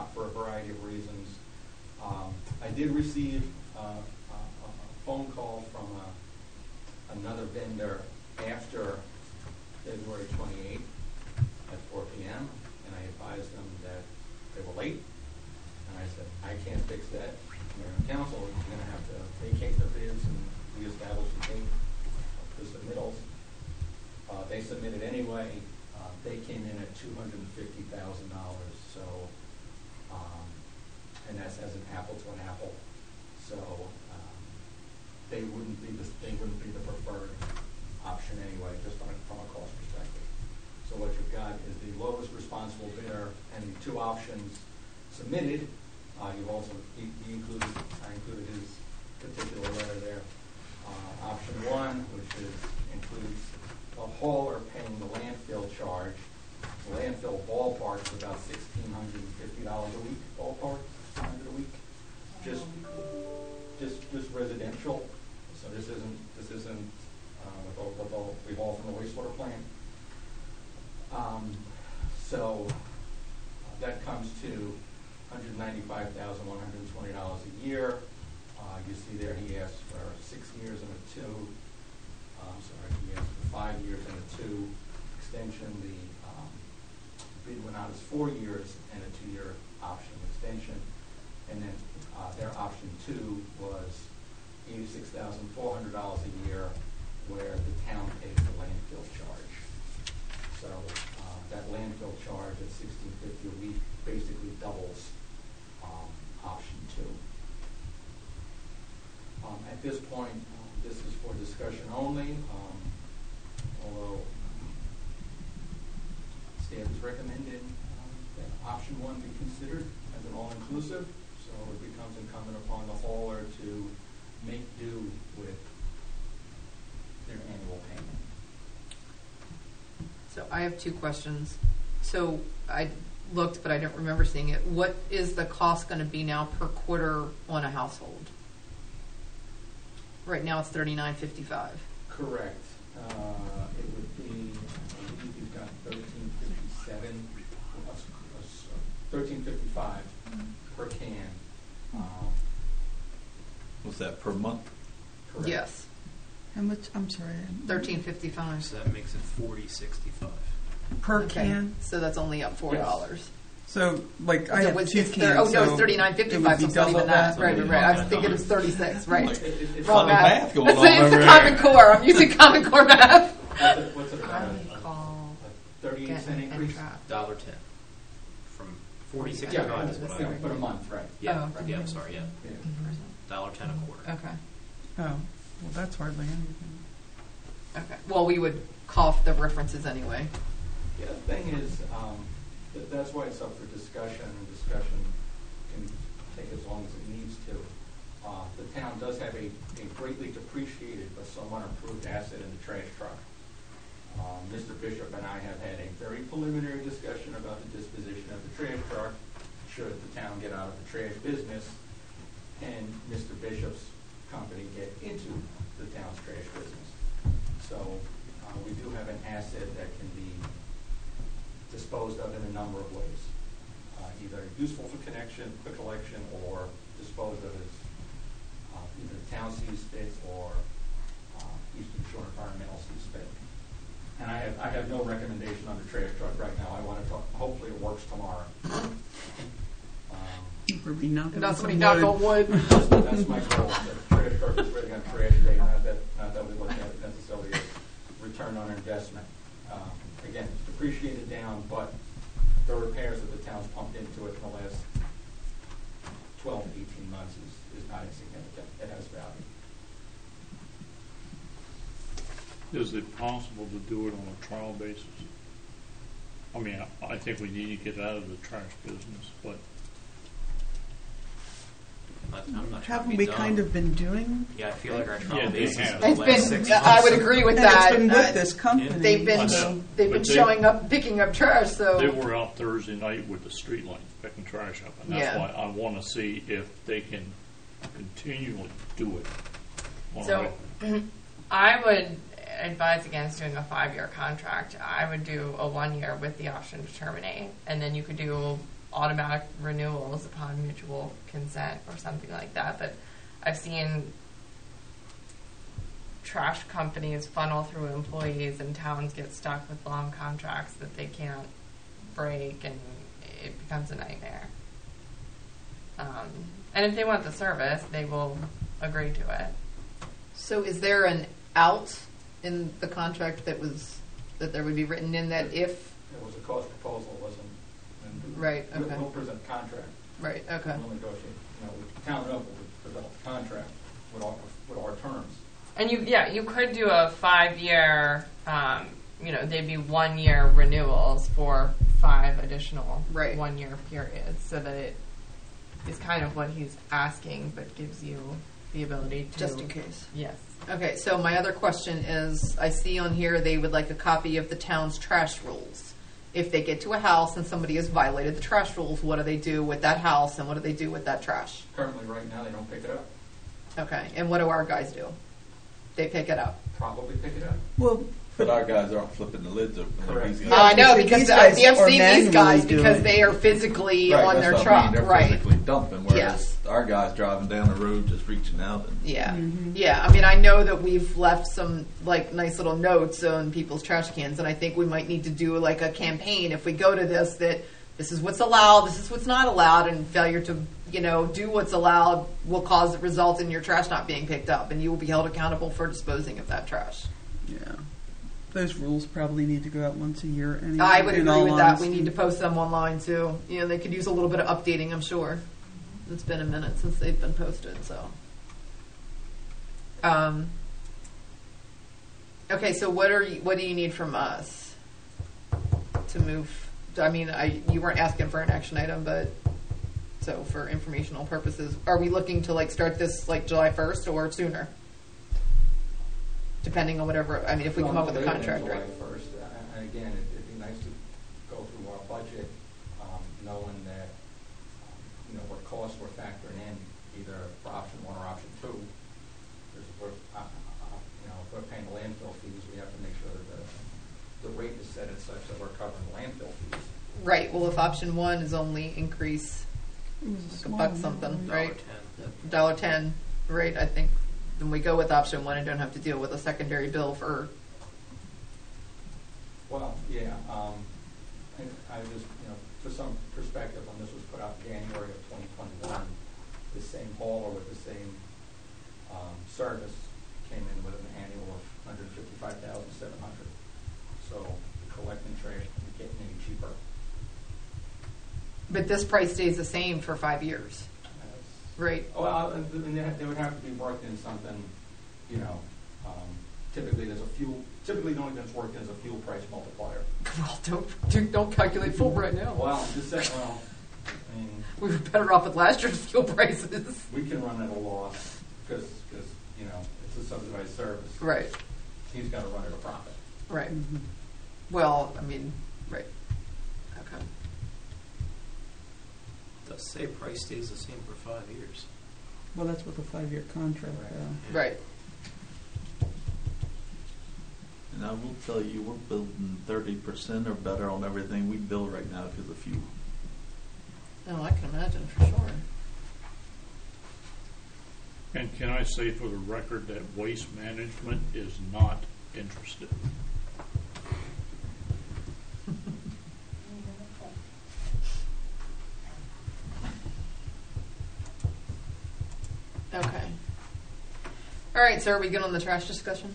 [SPEAKER 5] for a variety of reasons. Um, I did receive uh, a, a phone call from a, another vendor after February twenty-eighth at four p.m., and I advised them that they were late. And I said, I can't fix that. Mayor and council is going to have to vacate the bids and reestablish the date of the submittals. Uh, they submitted anyway. Uh, they came in at two hundred fifty thousand dollars. So, um, and that's as an apple to an apple. So um, they wouldn't be the they wouldn't be the preferred option anyway, just on a, from a cost perspective. So what you've got is the lowest responsible bidder and the two options submitted. Uh, you've also he, he included I included his particular letter there. Uh, option one, which is includes the hauler paying the landfill charge. The landfill ballpark is about sixteen hundred and fifty dollars a week. Ballpark, hundred a week. Just, just, just residential. So this isn't this isn't uh, with all, with all we haul from the wastewater plant. Um, so uh, that comes to one hundred ninety-five thousand one hundred twenty dollars a year. Uh, you see there he asked for six years and a two. Uh, I'm sorry, he asked for five years and a two extension. The um, bid went out as four years and a two-year option extension. And then uh, their option two was eighty-six thousand four hundred dollars a year, where the town pays the landfill charge. So uh, that landfill charge at sixteen fifty a week basically doubles um, option two. Um, at this point, um, this is for discussion only, um, although staff is recommending um, that option one be considered as an all-inclusive, so it becomes incumbent upon the hauler to make do with their annual payment.
[SPEAKER 1] So I have two questions. So I looked, but I don't remember seeing it. What is the cost going to be now per quarter on a household? Right now it's thirty-nine fifty-five.
[SPEAKER 5] Correct. Uh, it would be, I believe you've got thirteen fifty-seven, thirteen fifty-five per can. Um,
[SPEAKER 7] Was that per month?
[SPEAKER 5] correct.
[SPEAKER 1] Yes,
[SPEAKER 6] How much, I'm sorry,
[SPEAKER 1] thirteen fifty-five.
[SPEAKER 9] So that makes it forty sixty-five.
[SPEAKER 6] per
[SPEAKER 1] Okay.
[SPEAKER 6] can?
[SPEAKER 1] So that's only up four dollars.
[SPEAKER 6] So, like, I
[SPEAKER 1] So
[SPEAKER 6] have
[SPEAKER 1] it's-
[SPEAKER 6] two
[SPEAKER 1] it's
[SPEAKER 6] cans.
[SPEAKER 1] thir- Oh, no,
[SPEAKER 6] so
[SPEAKER 1] it's thirty-nine
[SPEAKER 6] it would
[SPEAKER 1] fifty-five,
[SPEAKER 6] be
[SPEAKER 1] so it's not
[SPEAKER 6] double
[SPEAKER 1] even that.
[SPEAKER 6] that?
[SPEAKER 1] Right, right, right. I was thinking it was thirty-six, right.
[SPEAKER 5] It- it- it's
[SPEAKER 1] Wrong
[SPEAKER 7] Funny
[SPEAKER 1] math.
[SPEAKER 7] math going
[SPEAKER 1] It's
[SPEAKER 7] on
[SPEAKER 1] the- it's
[SPEAKER 7] over
[SPEAKER 1] the
[SPEAKER 7] here.
[SPEAKER 1] Common Core. I'm using Common Core math.
[SPEAKER 5] What's it, what's it
[SPEAKER 10] How
[SPEAKER 5] about?
[SPEAKER 10] do we
[SPEAKER 5] A-
[SPEAKER 10] call
[SPEAKER 5] a thirty-eight
[SPEAKER 10] get
[SPEAKER 5] cent
[SPEAKER 10] and
[SPEAKER 5] increase?
[SPEAKER 10] trap?
[SPEAKER 9] Dollar ten. From forty
[SPEAKER 5] Yeah,
[SPEAKER 9] sixty-five is what I.
[SPEAKER 5] yeah, for a month, right.
[SPEAKER 9] Yeah,
[SPEAKER 1] Oh.
[SPEAKER 9] yeah, I'm sorry, yeah.
[SPEAKER 5] Yeah.
[SPEAKER 9] Dollar ten a quarter.
[SPEAKER 1] Okay,
[SPEAKER 6] Oh, well, that's hardly anything.
[SPEAKER 1] okay. Well, we would cough the references anyway.
[SPEAKER 5] Yeah, the thing is, um, th- that's why it's up for discussion, and discussion can take as long as it needs to. Uh, the town does have a, a greatly depreciated but somewhat improved asset in the trash truck. Um, Mister Bishop and I have had a very preliminary discussion about the disposition of the trash truck, should the town get out of the trash business, and Mister Bishop's company get into the town's trash business. So uh, we do have an asset that can be disposed of in a number of ways, uh, either useful for connection, for collection, or disposed of as uh, either the town sees fit or uh, Eastern Shore Environmental sees fit. And I have I have no recommendation on the trash truck right now. I want to talk. Hopefully, it works tomorrow. Um,
[SPEAKER 6] We're be knocking
[SPEAKER 1] That's
[SPEAKER 6] on
[SPEAKER 1] when
[SPEAKER 6] some
[SPEAKER 1] we knock
[SPEAKER 6] wood.
[SPEAKER 1] on wood.
[SPEAKER 5] that's, that's my goal. That the trash truck is ready on trash day. Not that not that we look at it necessarily as return on investment. Um, again, it's depreciated down, but the repairs that the town's pumped into it in the last twelve to eighteen months is, is not insignificant. It has value.
[SPEAKER 4] Is it possible to do it on a trial basis? I mean, I, I think we need to get out of the trash business, but
[SPEAKER 9] I'm not, I'm not trying to
[SPEAKER 6] Haven't
[SPEAKER 9] be
[SPEAKER 6] we
[SPEAKER 9] dumb.
[SPEAKER 6] kind of been doing?
[SPEAKER 9] Yeah, I feel like our trial
[SPEAKER 4] Yeah, they
[SPEAKER 9] basis
[SPEAKER 4] have.
[SPEAKER 9] for the
[SPEAKER 1] It's
[SPEAKER 9] last
[SPEAKER 1] been,
[SPEAKER 9] six
[SPEAKER 1] I would
[SPEAKER 9] months.
[SPEAKER 1] agree with
[SPEAKER 6] And it's
[SPEAKER 1] that.
[SPEAKER 6] been with
[SPEAKER 1] Uh,
[SPEAKER 6] this company.
[SPEAKER 1] They've been,
[SPEAKER 4] I know.
[SPEAKER 1] they've been
[SPEAKER 4] But they-
[SPEAKER 1] showing up, picking up trash, so.
[SPEAKER 4] they were out Thursday night with the street light picking trash up, and that's
[SPEAKER 1] Yeah.
[SPEAKER 4] why I want to see if they can continually do it. on a
[SPEAKER 10] So,
[SPEAKER 4] regular-
[SPEAKER 10] I would advise against doing a five-year contract. I would do a one-year with the option to terminate, and then you could do automatic renewals upon mutual consent or something like that. But I've seen trash companies funnel through employees and towns get stuck with long contracts that they can't break, and it becomes a nightmare. Um, and if they want the service, they will agree to it.
[SPEAKER 1] So is there an out in the contract that was, that there would be written in that if,
[SPEAKER 5] It was a cost proposal, it wasn't. and
[SPEAKER 1] Right,
[SPEAKER 5] we'll-
[SPEAKER 1] okay.
[SPEAKER 5] We'll present contract.
[SPEAKER 1] right, okay.
[SPEAKER 5] We'll negotiate, you know, with town level, we'll develop the contract with our, with our terms.
[SPEAKER 10] And you, yeah, you could do a five-year, um, you know, they'd be one-year renewals for five additional
[SPEAKER 1] Right.
[SPEAKER 10] one-year periods, so that it is kind of what he's asking, but gives you the ability to.
[SPEAKER 1] Just in case.
[SPEAKER 10] Yes.
[SPEAKER 1] Okay, so my other question is, I see on here they would like a copy of the town's trash rules. If they get to a house and somebody has violated the trash rules, what do they do with that house and what do they do with that trash?
[SPEAKER 5] Currently, right now, they don't pick it up.
[SPEAKER 1] Okay, and what do our guys do? They pick it up.
[SPEAKER 5] Probably pick it up.
[SPEAKER 6] Well,
[SPEAKER 7] But our guys aren't flipping the lids open. like
[SPEAKER 5] Correct.
[SPEAKER 7] these
[SPEAKER 6] Yeah,
[SPEAKER 7] guys.
[SPEAKER 1] Uh, I know,
[SPEAKER 6] because
[SPEAKER 1] because
[SPEAKER 6] these
[SPEAKER 1] uh,
[SPEAKER 6] guys
[SPEAKER 1] the I've
[SPEAKER 6] are
[SPEAKER 1] seen these guys
[SPEAKER 6] manually
[SPEAKER 1] because
[SPEAKER 6] doing
[SPEAKER 1] they are physically
[SPEAKER 7] Right,
[SPEAKER 1] on
[SPEAKER 7] that's
[SPEAKER 1] their
[SPEAKER 7] what I
[SPEAKER 1] truck,
[SPEAKER 7] mean. They're
[SPEAKER 1] right?
[SPEAKER 7] physically dumping, whereas
[SPEAKER 1] Yes.
[SPEAKER 7] our guys driving down the road just reaching out. And
[SPEAKER 1] Yeah,
[SPEAKER 6] Mhm.
[SPEAKER 1] yeah. I mean, I know that we've left some like nice little notes on people's trash cans, and I think we might need to do like a campaign if we go to this that this is what's allowed, this is what's not allowed, and failure to you know do what's allowed will cause result in your trash not being picked up, and you will be held accountable for disposing of that trash.
[SPEAKER 6] yeah. Those rules probably need to go out once a year anyway.
[SPEAKER 1] I would
[SPEAKER 6] in
[SPEAKER 1] agree
[SPEAKER 6] all
[SPEAKER 1] with that. We
[SPEAKER 6] honesty.
[SPEAKER 1] need to post them online too. You know, they could use a little bit of updating, I'm sure. It's been a minute since they've been posted, so. Um, okay, so what are you, what do you need from us to move? I mean, I you weren't asking for an action item, but so for informational purposes, are we looking to like start this like July first or sooner? Depending on whatever. I mean, if we come up with a contract, right?
[SPEAKER 5] July first, and again, it- it'd be nice to go through our budget, um, knowing that, um, you know, what costs we're factoring in, either for option one or option two. Because if we're, uh, uh, you know, if we're paying the landfill fees, we have to make sure that the, the rate is set at such that we're covering the landfill fees.
[SPEAKER 1] Right. Well, if option one is only increase
[SPEAKER 6] It was a
[SPEAKER 1] like a
[SPEAKER 6] small
[SPEAKER 1] buck
[SPEAKER 6] amount,
[SPEAKER 1] something,
[SPEAKER 6] right?
[SPEAKER 1] right?
[SPEAKER 9] ten.
[SPEAKER 1] Dollar ten, right? I think then we go with option one and don't have to deal with a secondary bill for.
[SPEAKER 5] Well, yeah, um, and I just, you know, for some perspective, when this was put out in January of twenty twenty-one, the same hauler with the same, um, service came in with an annual of one hundred fifty-five thousand seven hundred. So collecting trash isn't getting any cheaper.
[SPEAKER 1] But this price stays the same for five years,
[SPEAKER 5] As-
[SPEAKER 1] right?
[SPEAKER 5] Well, and and there there would have to be worked in something, you know, um, typically there's a fuel, typically the only thing that's worked in is a fuel price multiplier.
[SPEAKER 1] Well, don't don't- don't calculate full right now.
[SPEAKER 5] Well, I'm just saying, well, I mean,
[SPEAKER 1] We were better off with last year's fuel prices.
[SPEAKER 5] we can run at a loss because, because, you know, it's a subsidized service.
[SPEAKER 1] Right.
[SPEAKER 5] He's got to run at a profit.
[SPEAKER 1] Right.
[SPEAKER 6] Mhm.
[SPEAKER 1] Well, I mean, right. Okay.
[SPEAKER 9] Does say price stays the same for five years.
[SPEAKER 6] Well, that's with a five-year contract,
[SPEAKER 5] Right.
[SPEAKER 6] though.
[SPEAKER 1] Right.
[SPEAKER 7] And I will tell you, we're building thirty percent or better on everything we build right now because of fuel.
[SPEAKER 1] Oh, I can imagine for sure.
[SPEAKER 4] And can I say for the record that Waste Management is not interested?
[SPEAKER 1] Okay. All right. So, are we good on the trash discussion?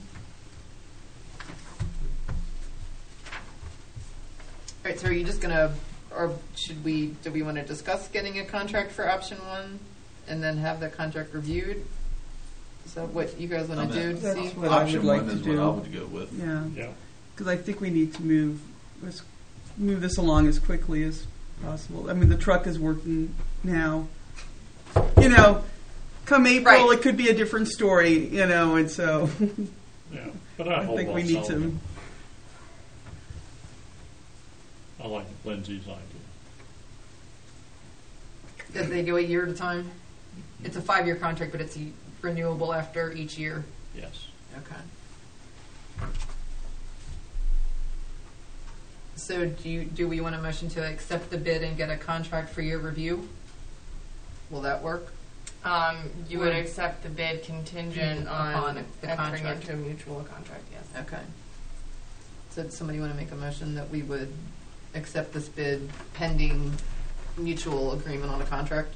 [SPEAKER 1] All right. So, are you just gonna, or should we? Do we want to discuss getting a contract for option one, and then have the contract reviewed? Is that what you guys want
[SPEAKER 7] I
[SPEAKER 1] to
[SPEAKER 7] mean,
[SPEAKER 1] do?
[SPEAKER 6] That's
[SPEAKER 1] See?
[SPEAKER 6] what I
[SPEAKER 7] Option
[SPEAKER 6] would like
[SPEAKER 7] one
[SPEAKER 6] to
[SPEAKER 7] is
[SPEAKER 6] do.
[SPEAKER 7] what I would go with.
[SPEAKER 6] Yeah,
[SPEAKER 4] Yeah.
[SPEAKER 6] because I think we need to move, let's move this along as quickly as possible. I mean, the truck is working now. You know, come April,
[SPEAKER 1] Right.
[SPEAKER 6] it could be a different story, you know, and so
[SPEAKER 4] Yeah. But I,
[SPEAKER 6] I
[SPEAKER 4] hold
[SPEAKER 6] think
[SPEAKER 4] on
[SPEAKER 6] we need
[SPEAKER 4] selling
[SPEAKER 6] to.
[SPEAKER 4] it. I like Lindsay's idea.
[SPEAKER 1] Did they go a year at a time? It's a five-year contract, but it's e- renewable after each year.
[SPEAKER 4] Yes.
[SPEAKER 1] Okay. So do you, do we want a motion to accept the bid and get a contract for your review? Will that work?
[SPEAKER 10] Um, you would
[SPEAKER 1] Would-
[SPEAKER 10] accept the bid contingent
[SPEAKER 1] Upon
[SPEAKER 10] on
[SPEAKER 1] the
[SPEAKER 10] entering
[SPEAKER 1] contract.
[SPEAKER 10] into a mutual contract, yes.
[SPEAKER 1] Okay. So does somebody want to make a motion that we would accept this bid pending mutual agreement on a contract?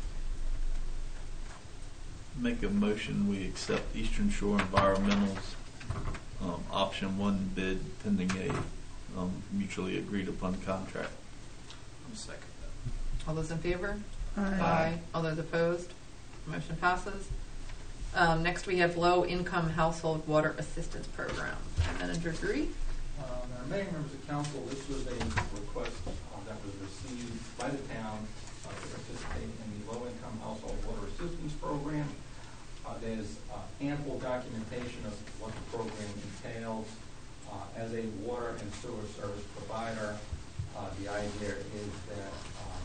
[SPEAKER 7] Make a motion, we accept Eastern Shore Environmental's um, option one bid pending a um, mutually agreed upon contract.
[SPEAKER 9] I'll second that.
[SPEAKER 1] All those in favor?
[SPEAKER 6] Aye.
[SPEAKER 1] All those opposed? Motion passes. Um, next, we have low-income household water assistance program. Manager Drury?
[SPEAKER 5] Uh, Madam Mayor, members of council, this was a request uh, that was received by the town uh, to participate in the low-income household water assistance program. Uh, there's uh, ample documentation of what the program entails. Uh, as a water and sewer service provider, uh, the idea is that um,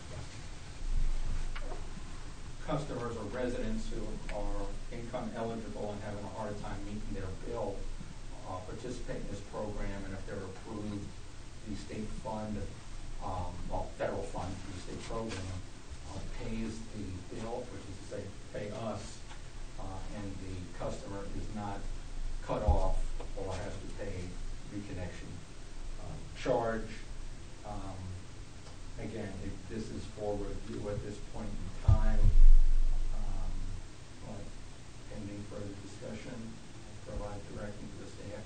[SPEAKER 5] customers or residents who are income eligible and having a hard time meeting their bill uh, participate in this program, and if they're approved, the state fund, um, well, federal fund for the state program, uh, pays the bill, which is to say, pay us, uh, and the customer is not cut off or has to pay reconnection um, charge. Um, again, if this is for review at this point in time, um, but pending further discussion, I'll provide direction to the staff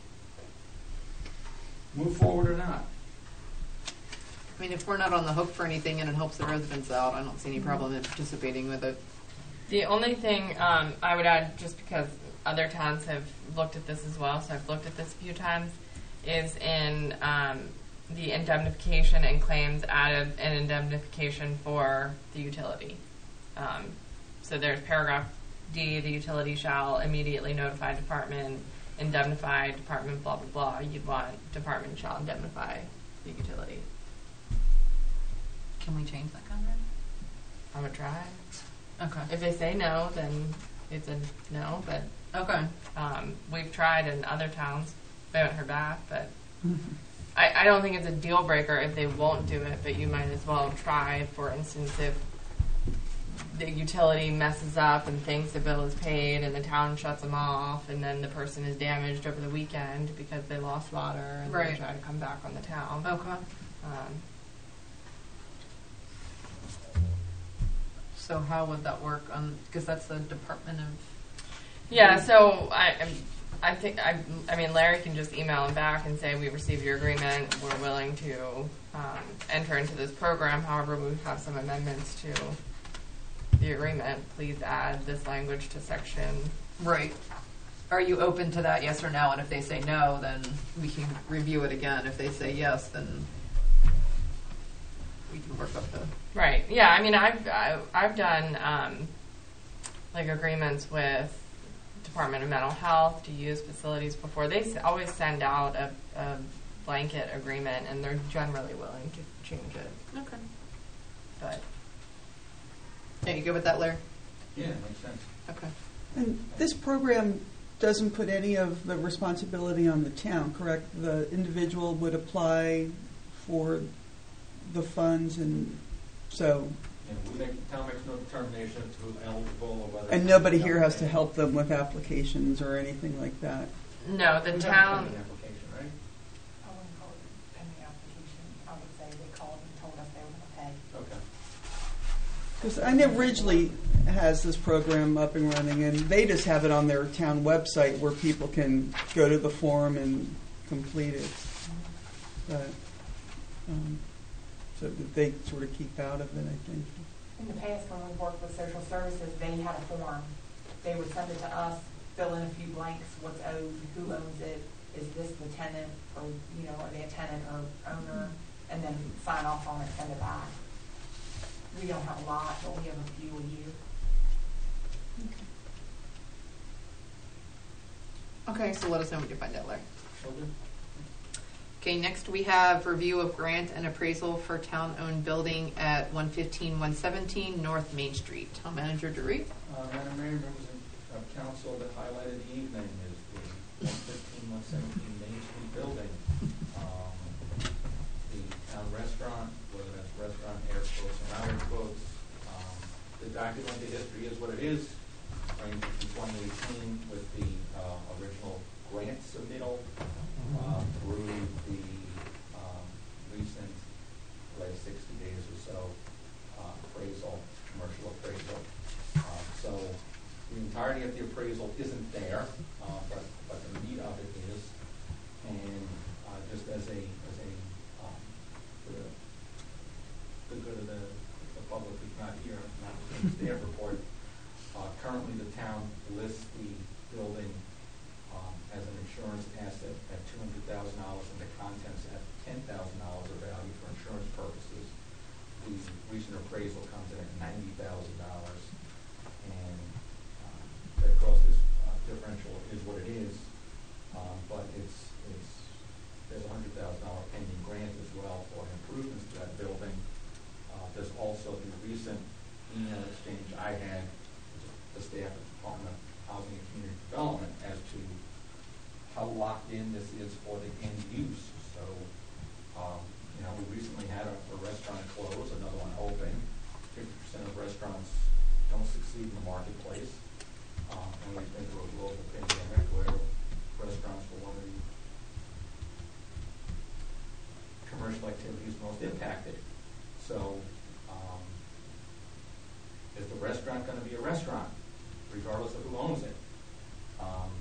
[SPEAKER 5] to move forward or not.
[SPEAKER 1] I mean, if we're not on the hook for anything and it helps the residents out, I don't see any problem in participating with it.
[SPEAKER 10] The only thing um, I would add, just because other towns have looked at this as well, so I've looked at this a few times, is in um, the indemnification and claims added an indemnification for the utility. Um, so there's paragraph D, the utility shall immediately notify department, indemnify department, blah, blah, blah. You'd want department shall indemnify the utility.
[SPEAKER 1] Can we change that contract?
[SPEAKER 10] I would try.
[SPEAKER 1] Okay.
[SPEAKER 10] If they say no, then it's a no, but
[SPEAKER 1] Okay.
[SPEAKER 10] um, we've tried in other towns. We haven't heard back, but I, I don't think it's a deal breaker if they won't do it, but you might as well try. For instance, if the utility messes up and thinks the bill is paid and the town shuts them off, and then the person is damaged over the weekend because they lost water and
[SPEAKER 1] Right.
[SPEAKER 10] they try to come back on the town.
[SPEAKER 1] Okay.
[SPEAKER 10] Um,
[SPEAKER 1] So how would that work on, because that's the Department of...
[SPEAKER 10] Yeah, so I, I'm- I think, I, I mean, Larry can just email him back and say, we received your agreement, we're willing to um, enter into this program, however, we have some amendments to the agreement. Please add this language to section.
[SPEAKER 1] Right. Are you open to that, yes or no? And if they say no, then we can review it again. If they say yes, then we can work up the...
[SPEAKER 10] Right, yeah, I mean, I've, I've, I've done um, like agreements with Department of Mental Health to use facilities before. They s- always send out a, a blanket agreement, and they're generally willing to change it.
[SPEAKER 1] Okay.
[SPEAKER 10] But
[SPEAKER 1] Yeah, you good with that, Larry?
[SPEAKER 5] Yeah, makes sense.
[SPEAKER 1] Okay.
[SPEAKER 6] And this program doesn't put any of the responsibility on the town, correct? The individual would apply for the funds, and so,
[SPEAKER 5] You know, we make, the town makes no determination as to who's eligible or whether.
[SPEAKER 6] and nobody here has to help them with applications or anything like that.
[SPEAKER 10] no, the
[SPEAKER 5] We have a
[SPEAKER 10] town.
[SPEAKER 5] pending application, right?
[SPEAKER 8] I wouldn't call it pending application. I would say they called and told us they were going to pay.
[SPEAKER 5] Okay.
[SPEAKER 6] Because I know Ridgely has this program up and running, and they just have it on their town website where people can go to the form and complete it. But, um, so that they sort of keep out of it, I think.
[SPEAKER 8] In the past, when we worked with social services, they had a form. They would send it to us, fill in a few blanks, what's owed, who owns it, is this the tenant, or, you know, are they a tenant or owner, and then sign off on it, send it back. We don't have a lot, but we have a few a year.
[SPEAKER 1] Okay, so let us know when you find out, Larry.
[SPEAKER 5] Will do.
[SPEAKER 1] Okay, next we have review of grant and appraisal for town-owned building at one fifteen, one seventeen North Main Street. Town Manager Dorit.
[SPEAKER 5] Uh, Madam Mayor, members of council, the highlight of the evening is the one fifteen, one seventeen Main Street building. Um, restaurant, whether that's restaurant, air quotes, or not air quotes. Um, The documented history is what it is, ranging from twenty eighteen with the uh, original grant submittal uh, through the um, recent, last sixty days or so, uh, appraisal, commercial appraisal. Um, So the entirety of the appraisal isn't there, uh, but, but the meat of it is. And uh, just as a, as a, um, for the, the good of the, the public who's not here, not in the staff report, uh, currently the town lists the building um, as an insurance asset at two hundred thousand dollars and the contents at ten thousand dollars of value for insurance purposes. The recent appraisal comes in at ninety thousand dollars, and um, that cost is, uh, differential is what it is, um, but it's, it's, there's a hundred thousand dollar pending grant as well for improvements to that building. Uh, there's also the recent email exchange I had with the staff at the Department of Housing and Community Development as to how locked in this is for the end use. So, um, you know, we recently had a, a restaurant close, another one open. fifty percent of restaurants don't succeed in the marketplace. Um, and we've been through a global pandemic where restaurants were one of the commercial activities most impacted. So, um, is the restaurant going to be a restaurant, regardless of who owns it? Um,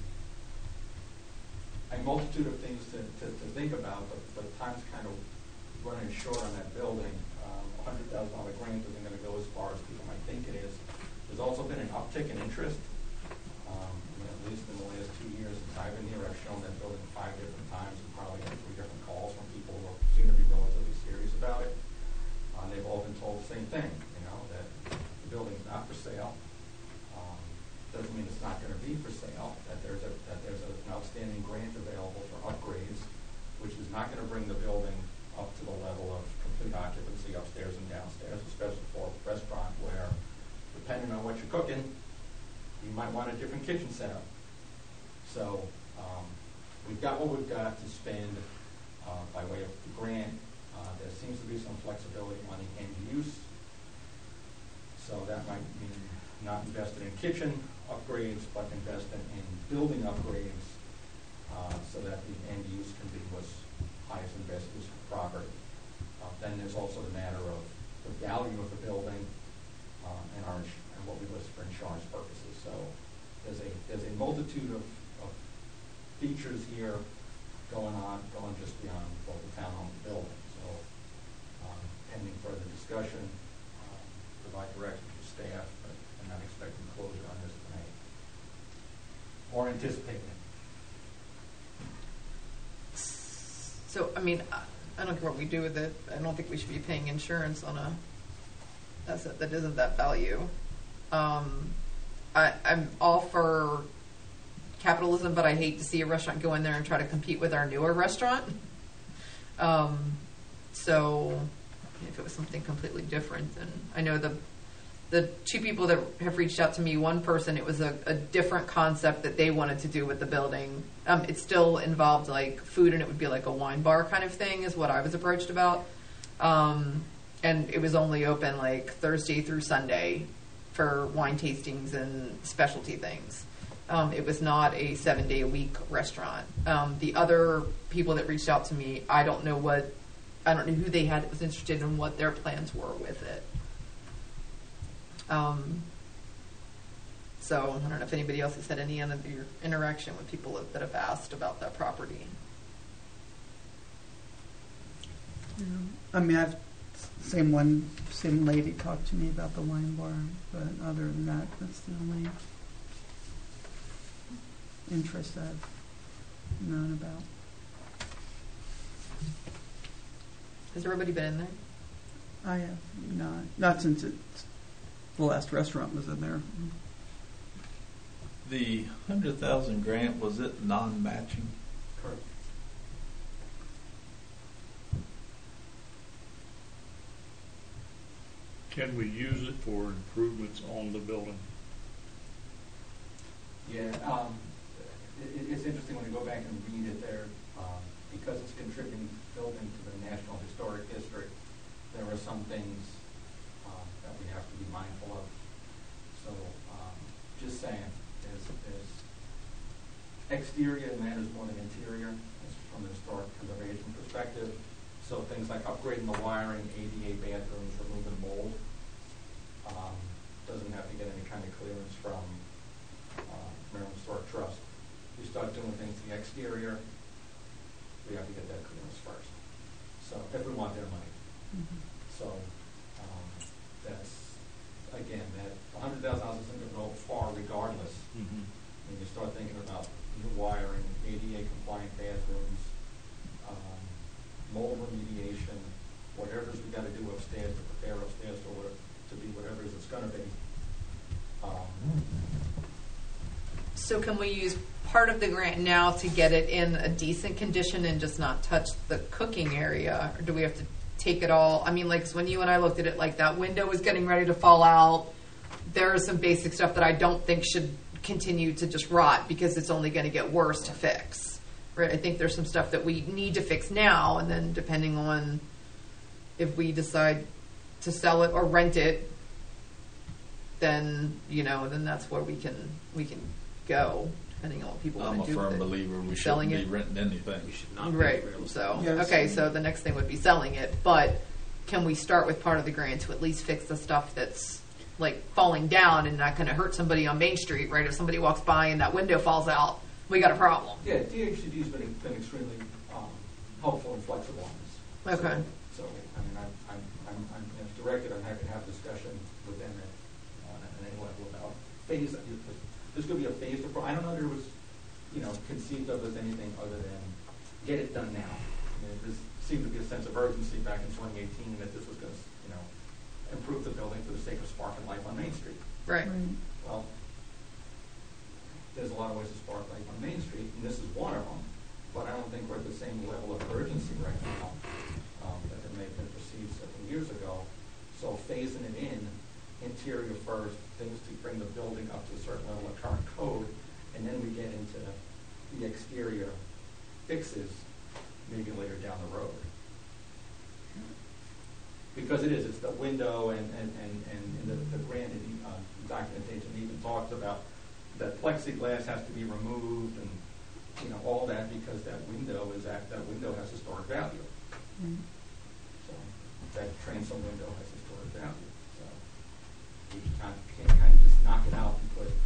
[SPEAKER 5] a multitude of things to, to, to think about, but, but time's kind of running short on that building. Um, a hundred thousand dollar grant isn't going to go as far as people might think it is. There's also been an uptick in interest. Um, I mean, at least in the last two years since I've been here, I've shown that building five different times and probably had three different calls from people who seem to be relatively serious about it. Uh, they've all been told the same thing, you know, that the building's not for sale. Um, doesn't mean it's not going to be for sale. That there's a that there's a, an outstanding grant available for upgrades, which is not going to bring the building up to the level of complete occupancy upstairs and downstairs, especially for a restaurant where, depending on what you're cooking, you might want a different kitchen setup. So um, we've got what we've got to spend uh, by way of the grant. Uh, there seems to be some flexibility on the end use. So that might mean not invested in kitchen upgrades, but invested in building upgrades uh, so that the end use can be what's highest and best use for property. Uh, then there's also the matter of the value of the building uh, and, our, and what we list for insurance purposes. So there's a there's a multitude of, of features here going on, going just beyond what the town owns the building. So um, pending further discussion, um, provide direction to staff, but I'm not expecting closure on this tonight or anticipating it.
[SPEAKER 1] So, I mean, I- I don't care what we do with it. I don't think we should be paying insurance on a asset that isn't that value. Um, I, I'm all for capitalism, but I hate to see a restaurant go in there and try to compete with our newer restaurant. Um, so, if it was something completely different, then I know the the two people that have reached out to me, one person, it was a, a different concept that they wanted to do with the building. Um, it still involved like food, and it would be like a wine bar kind of thing is what I was approached about. Um, and it was only open like Thursday through Sunday for wine tastings and specialty things. Um, it was not a seven day a week restaurant. Um, the other people that reached out to me, I don't know what, I don't know who they had that was interested in what their plans were with it. Um, so I don't know if anybody else has had any other interaction with people that have asked about that property.
[SPEAKER 6] Yeah. I mean, I've same one, same lady talked to me about the wine bar, but other than that, that's the only interest I've known about.
[SPEAKER 1] Has everybody been in there?
[SPEAKER 6] I have not, not since it's, the last restaurant was in there.
[SPEAKER 7] The hundred thousand grant, was it non-matching?
[SPEAKER 5] Correct.
[SPEAKER 4] Can we use it for improvements on the building?
[SPEAKER 5] Yeah, um, it, it's interesting when you go back and read it there, um, because it's contributing building to the National Historic District. there are some things um, that we have to be mindful of. So, um, just saying, there's, there's exterior matters more than interior from a historic preservation perspective. So things like upgrading the wiring, A D A bathrooms, removing mold, um, doesn't have to get any kind of clearance from uh, Maryland Historic Trust. We start doing things to the exterior, we have to get that clearance first. So if we want their money.
[SPEAKER 6] Mhm.
[SPEAKER 5] So um, that's, again, that one hundred thousand dollars isn't going to go far regardless.
[SPEAKER 4] Mhm.
[SPEAKER 5] When you start thinking about new wiring, A D A compliant bathrooms, um, mold remediation, whatever it is we got to do upstairs to prepare upstairs to, what, to be whatever it is it's going to be. Um,
[SPEAKER 1] So can we use part of the grant now to get it in a decent condition and just not touch the cooking area? Or do we have to take it all? I mean, like, 'cause when you and I looked at it, like, that window was getting ready to fall out. There is some basic stuff that I don't think should continue to just rot because it's only going to get worse to fix. Right? I think there's some stuff that we need to fix now, and then depending on if we decide to sell it or rent it, then, you know, then that's where we can we can go, depending on what people
[SPEAKER 7] I'm
[SPEAKER 1] want
[SPEAKER 7] a
[SPEAKER 1] to do
[SPEAKER 7] firm
[SPEAKER 1] with it.
[SPEAKER 7] believer we
[SPEAKER 1] Selling
[SPEAKER 7] shouldn't be
[SPEAKER 1] it?
[SPEAKER 7] renting anything.
[SPEAKER 9] We should not.
[SPEAKER 1] Right.
[SPEAKER 9] Be real estate.
[SPEAKER 1] So
[SPEAKER 6] Yes.
[SPEAKER 1] okay, so the next thing would be selling it, but can we start with part of the grant to at least fix the stuff that's like falling down and not going to hurt somebody on Main Street, right? If somebody walks by and that window falls out, we got a problem.
[SPEAKER 5] yeah, D H C D's been, been extremely um, helpful and flexible on this.
[SPEAKER 1] Okay.
[SPEAKER 5] So, so I mean, I'm, I'm, I'm, I'm as directed, I'm happy to have a discussion with them at, uh, at any level about phase. There's going to be a phased approach. I don't know if there was, you know, conceived of as anything other than get it done now. I mean, there seemed to be a sense of urgency back in twenty eighteen that this was going to, you know, improve the building for the sake of spark and life on Main Street.
[SPEAKER 1] Right.
[SPEAKER 6] Right.
[SPEAKER 5] Well, there's a lot of ways to spark life on Main Street, and this is one of them. But I don't think we're at the same level of urgency right now um, that it may have been perceived several years ago. So phasing it in, interior first, things to bring the building up to a certain level of current code, and then we get into the exterior fixes maybe later down the road. Because it is, it's the window and, and, and, and the, the grant uh, documentation even talks about that plexiglass has to be removed and, you know, all that because that window is at, that window has historic value.
[SPEAKER 6] Mm.
[SPEAKER 5] So that transom window has historic value. So you can't, can't kind of just knock it out and put,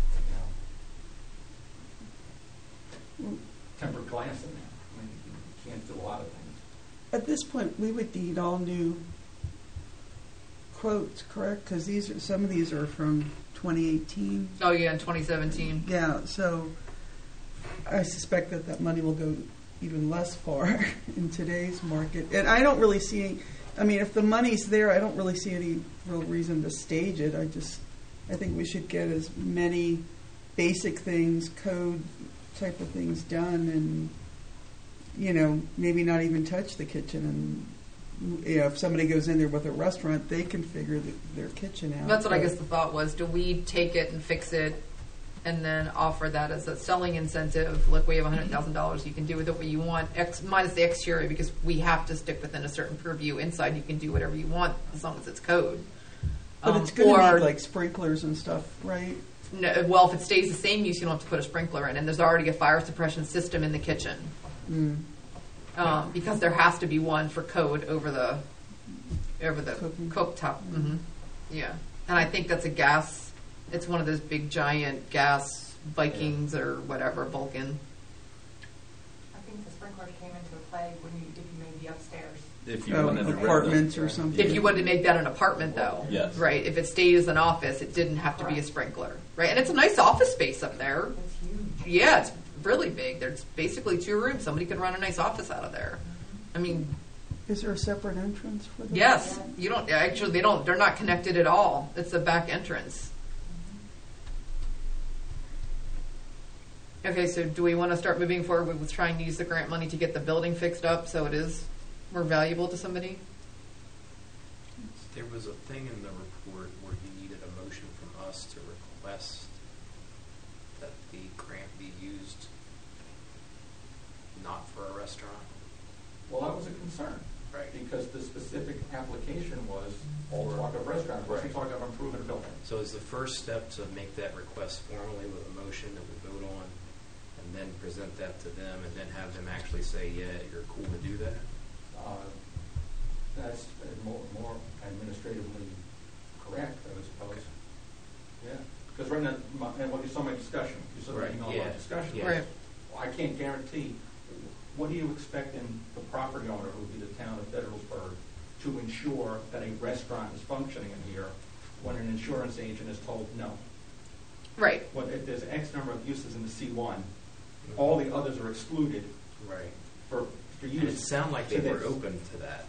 [SPEAKER 5] you know, tempered glass in there. I mean, you can't do a lot of things.
[SPEAKER 6] At this point, we would need all new quotes, correct? Because these are, some of these are from twenty eighteen.
[SPEAKER 1] Oh yeah, in twenty seventeen.
[SPEAKER 6] Yeah, so I suspect that that money will go even less far in today's market. And I don't really see, I mean, if the money's there, I don't really see any real reason to stage it. I just, I think we should get as many basic things, code type of things done and, you know, maybe not even touch the kitchen. And, you know, if somebody goes in there with a restaurant, they can figure the, their kitchen out.
[SPEAKER 1] That's what I
[SPEAKER 6] But-
[SPEAKER 1] guess the thought was. Do we take it and fix it and then offer that as a selling incentive? Look, we have one hundred thousand dollars. You can do with it what you want, ex, minus the exterior, because we have to stick within a certain purview. Inside, you can do whatever you want as long as it's code.
[SPEAKER 6] But
[SPEAKER 1] Um,
[SPEAKER 6] it's going to
[SPEAKER 1] or-
[SPEAKER 6] need like sprinklers and stuff, right?
[SPEAKER 1] No, well, if it stays the same use, you don't have to put a sprinkler in, and there's already a fire suppression system in the kitchen.
[SPEAKER 6] Mm.
[SPEAKER 1] Um, because there has to be one for code over the over the
[SPEAKER 6] Cooking.
[SPEAKER 1] cooktop. Mm-hmm. Yeah, and I think that's a gas. It's one of those big giant gas Vikings or whatever Vulcan.
[SPEAKER 8] I think the sprinklers came into play when you, if you made the upstairs.
[SPEAKER 7] If you
[SPEAKER 6] Oh,
[SPEAKER 7] wanted to rent
[SPEAKER 6] apartments
[SPEAKER 7] them.
[SPEAKER 6] or something.
[SPEAKER 1] If you wanted to make that an apartment, though,
[SPEAKER 7] Yes.
[SPEAKER 1] right? If it stayed as an office, it didn't have to be a sprinkler, right? And it's a nice office space up there.
[SPEAKER 8] It's huge.
[SPEAKER 1] Yeah, it's really big. There's basically two rooms. Somebody could run a nice office out of there. I mean,
[SPEAKER 6] Is there a separate entrance for that?
[SPEAKER 1] yes, you don't actually. They don't. They're not connected at all. It's a back entrance. Okay, so do we want to start moving forward with trying to use the grant money to get the building fixed up so it is more valuable to somebody?
[SPEAKER 9] There was a thing in the report where you needed a motion from us to request that the grant be used not for a restaurant.
[SPEAKER 5] Well, that was a concern.
[SPEAKER 3] Right.
[SPEAKER 5] Because the specific application was all talk of restaurant, wasn't talk of improving a building.
[SPEAKER 9] So is the first step to make that request formally with a motion that we vote on, and then present that to them, and then have them actually say, yeah, you're cool to do that?
[SPEAKER 5] Uh, That's uh, more, more administratively correct, I would suppose. Yeah, because right now, my, and what you saw my discussion, you saw the
[SPEAKER 9] Right,
[SPEAKER 5] email
[SPEAKER 9] yeah,
[SPEAKER 5] about discussion.
[SPEAKER 9] yeah.
[SPEAKER 1] Right.
[SPEAKER 5] Well, I can't guarantee, what do you expect in the property owner, who would be the town of Federalsburg, to ensure that a restaurant is functioning in here when an insurance agent is told no?
[SPEAKER 1] Right.
[SPEAKER 5] What, if there's X number of uses in the C one, all the others are excluded
[SPEAKER 9] Right.
[SPEAKER 5] for, for
[SPEAKER 9] And it
[SPEAKER 5] use.
[SPEAKER 9] sounded like they
[SPEAKER 5] to
[SPEAKER 9] were
[SPEAKER 5] this.
[SPEAKER 9] open to that.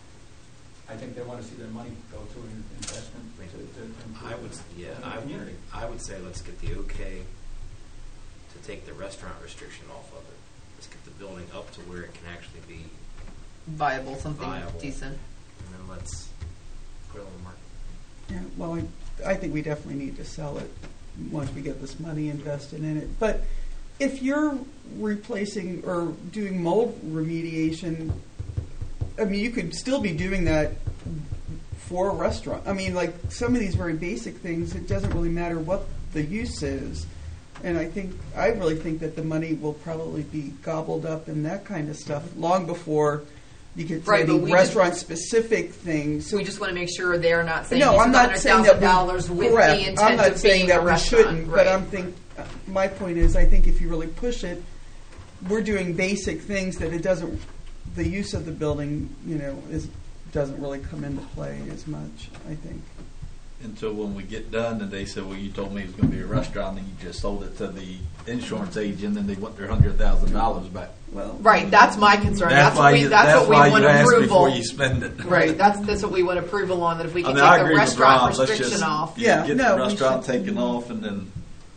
[SPEAKER 5] I think they want to see their money go to an investment to, to to improve
[SPEAKER 9] I would, yeah,
[SPEAKER 5] the
[SPEAKER 9] I
[SPEAKER 5] community.
[SPEAKER 9] I would say let's get the okay to take the restaurant restriction off of it. Let's get the building up to where it can actually be,
[SPEAKER 1] Viable, something
[SPEAKER 9] Viable.
[SPEAKER 1] decent.
[SPEAKER 9] and then let's put it on the market.
[SPEAKER 6] Yeah, well, I, I think we definitely need to sell it once we get this money invested in it. But if you're replacing or doing mold remediation, I mean, you could still be doing that for a restaurant. I mean, like some of these very basic things, it doesn't really matter what the use is. And I think, I really think that the money will probably be gobbled up in that kind of stuff long before you get to
[SPEAKER 1] Right, but
[SPEAKER 6] any
[SPEAKER 1] we just-
[SPEAKER 6] restaurant-specific things.
[SPEAKER 1] So we just want to make sure they're not saying
[SPEAKER 6] No,
[SPEAKER 1] this
[SPEAKER 6] I'm
[SPEAKER 1] is
[SPEAKER 6] not
[SPEAKER 1] hundred
[SPEAKER 6] saying
[SPEAKER 1] thousand
[SPEAKER 6] that
[SPEAKER 1] dollars
[SPEAKER 6] we,
[SPEAKER 1] with
[SPEAKER 6] correct.
[SPEAKER 1] the
[SPEAKER 6] I'm
[SPEAKER 1] intent
[SPEAKER 6] not
[SPEAKER 1] of
[SPEAKER 6] saying
[SPEAKER 1] being
[SPEAKER 6] that
[SPEAKER 1] a
[SPEAKER 6] we
[SPEAKER 1] restaurant.
[SPEAKER 6] shouldn't,
[SPEAKER 1] right.
[SPEAKER 6] but I'm think, uh, my point is, I think if you really push it, we're doing basic things that it doesn't, the use of the building, you know, is, doesn't really come into play as much, I think.
[SPEAKER 7] Until when we get done and they said, well, you told me it was going to be a restaurant and you just sold it to the insurance agent and they want their hundred thousand dollars back.
[SPEAKER 6] Well,
[SPEAKER 1] Right, that's my concern. That's,
[SPEAKER 7] why
[SPEAKER 1] what we,
[SPEAKER 7] you,
[SPEAKER 1] that's,
[SPEAKER 7] that's
[SPEAKER 1] what we
[SPEAKER 7] why
[SPEAKER 1] want
[SPEAKER 7] you ask
[SPEAKER 1] approval.
[SPEAKER 7] before you spend it.
[SPEAKER 1] Right, that's that's what we want approval on. That if we
[SPEAKER 7] I
[SPEAKER 1] can
[SPEAKER 7] mean, I
[SPEAKER 1] take the
[SPEAKER 7] agree with
[SPEAKER 1] restaurant
[SPEAKER 7] Rob. Let's
[SPEAKER 1] restriction
[SPEAKER 7] just
[SPEAKER 1] off,
[SPEAKER 6] Yeah,
[SPEAKER 7] get
[SPEAKER 6] no,
[SPEAKER 7] the
[SPEAKER 6] we
[SPEAKER 7] restaurant
[SPEAKER 6] should-
[SPEAKER 7] taken off and then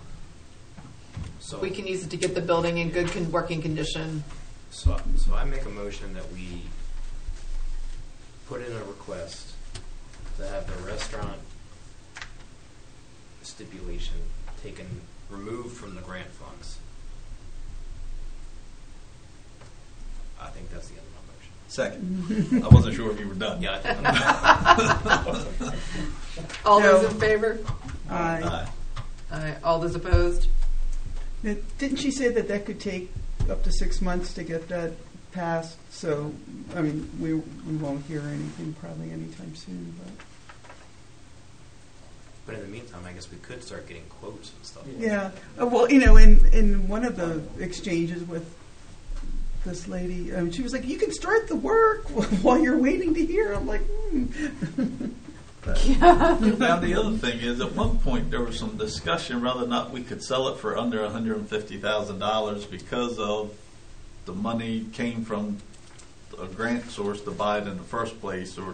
[SPEAKER 9] So,
[SPEAKER 1] we can use it to get the building in good con- working condition.
[SPEAKER 9] so, so I make a motion that we put in a request to have the restaurant stipulation taken, removed from the grant funds. I think that's the end of my motion.
[SPEAKER 7] second. I wasn't sure if you were done.
[SPEAKER 9] Yeah, I think
[SPEAKER 1] All
[SPEAKER 6] No.
[SPEAKER 1] those in favor?
[SPEAKER 6] Aye.
[SPEAKER 7] Aye.
[SPEAKER 1] Aye. All those opposed?
[SPEAKER 6] Now, didn't she say that that could take up to six months to get that passed? So, I mean, we we won't hear anything probably anytime soon, but.
[SPEAKER 9] But in the meantime, I guess we could start getting quotes and stuff.
[SPEAKER 6] Yeah, uh, well, you know, in, in one of the exchanges with this lady, um, she was like, "You can start the work while you're waiting to hear." I'm like, hmm. But-
[SPEAKER 7] Now the other thing is, at one point there was some discussion whether or not we could sell it for under one hundred and fifty thousand dollars because of the money came from a grant source to buy it in the first place, or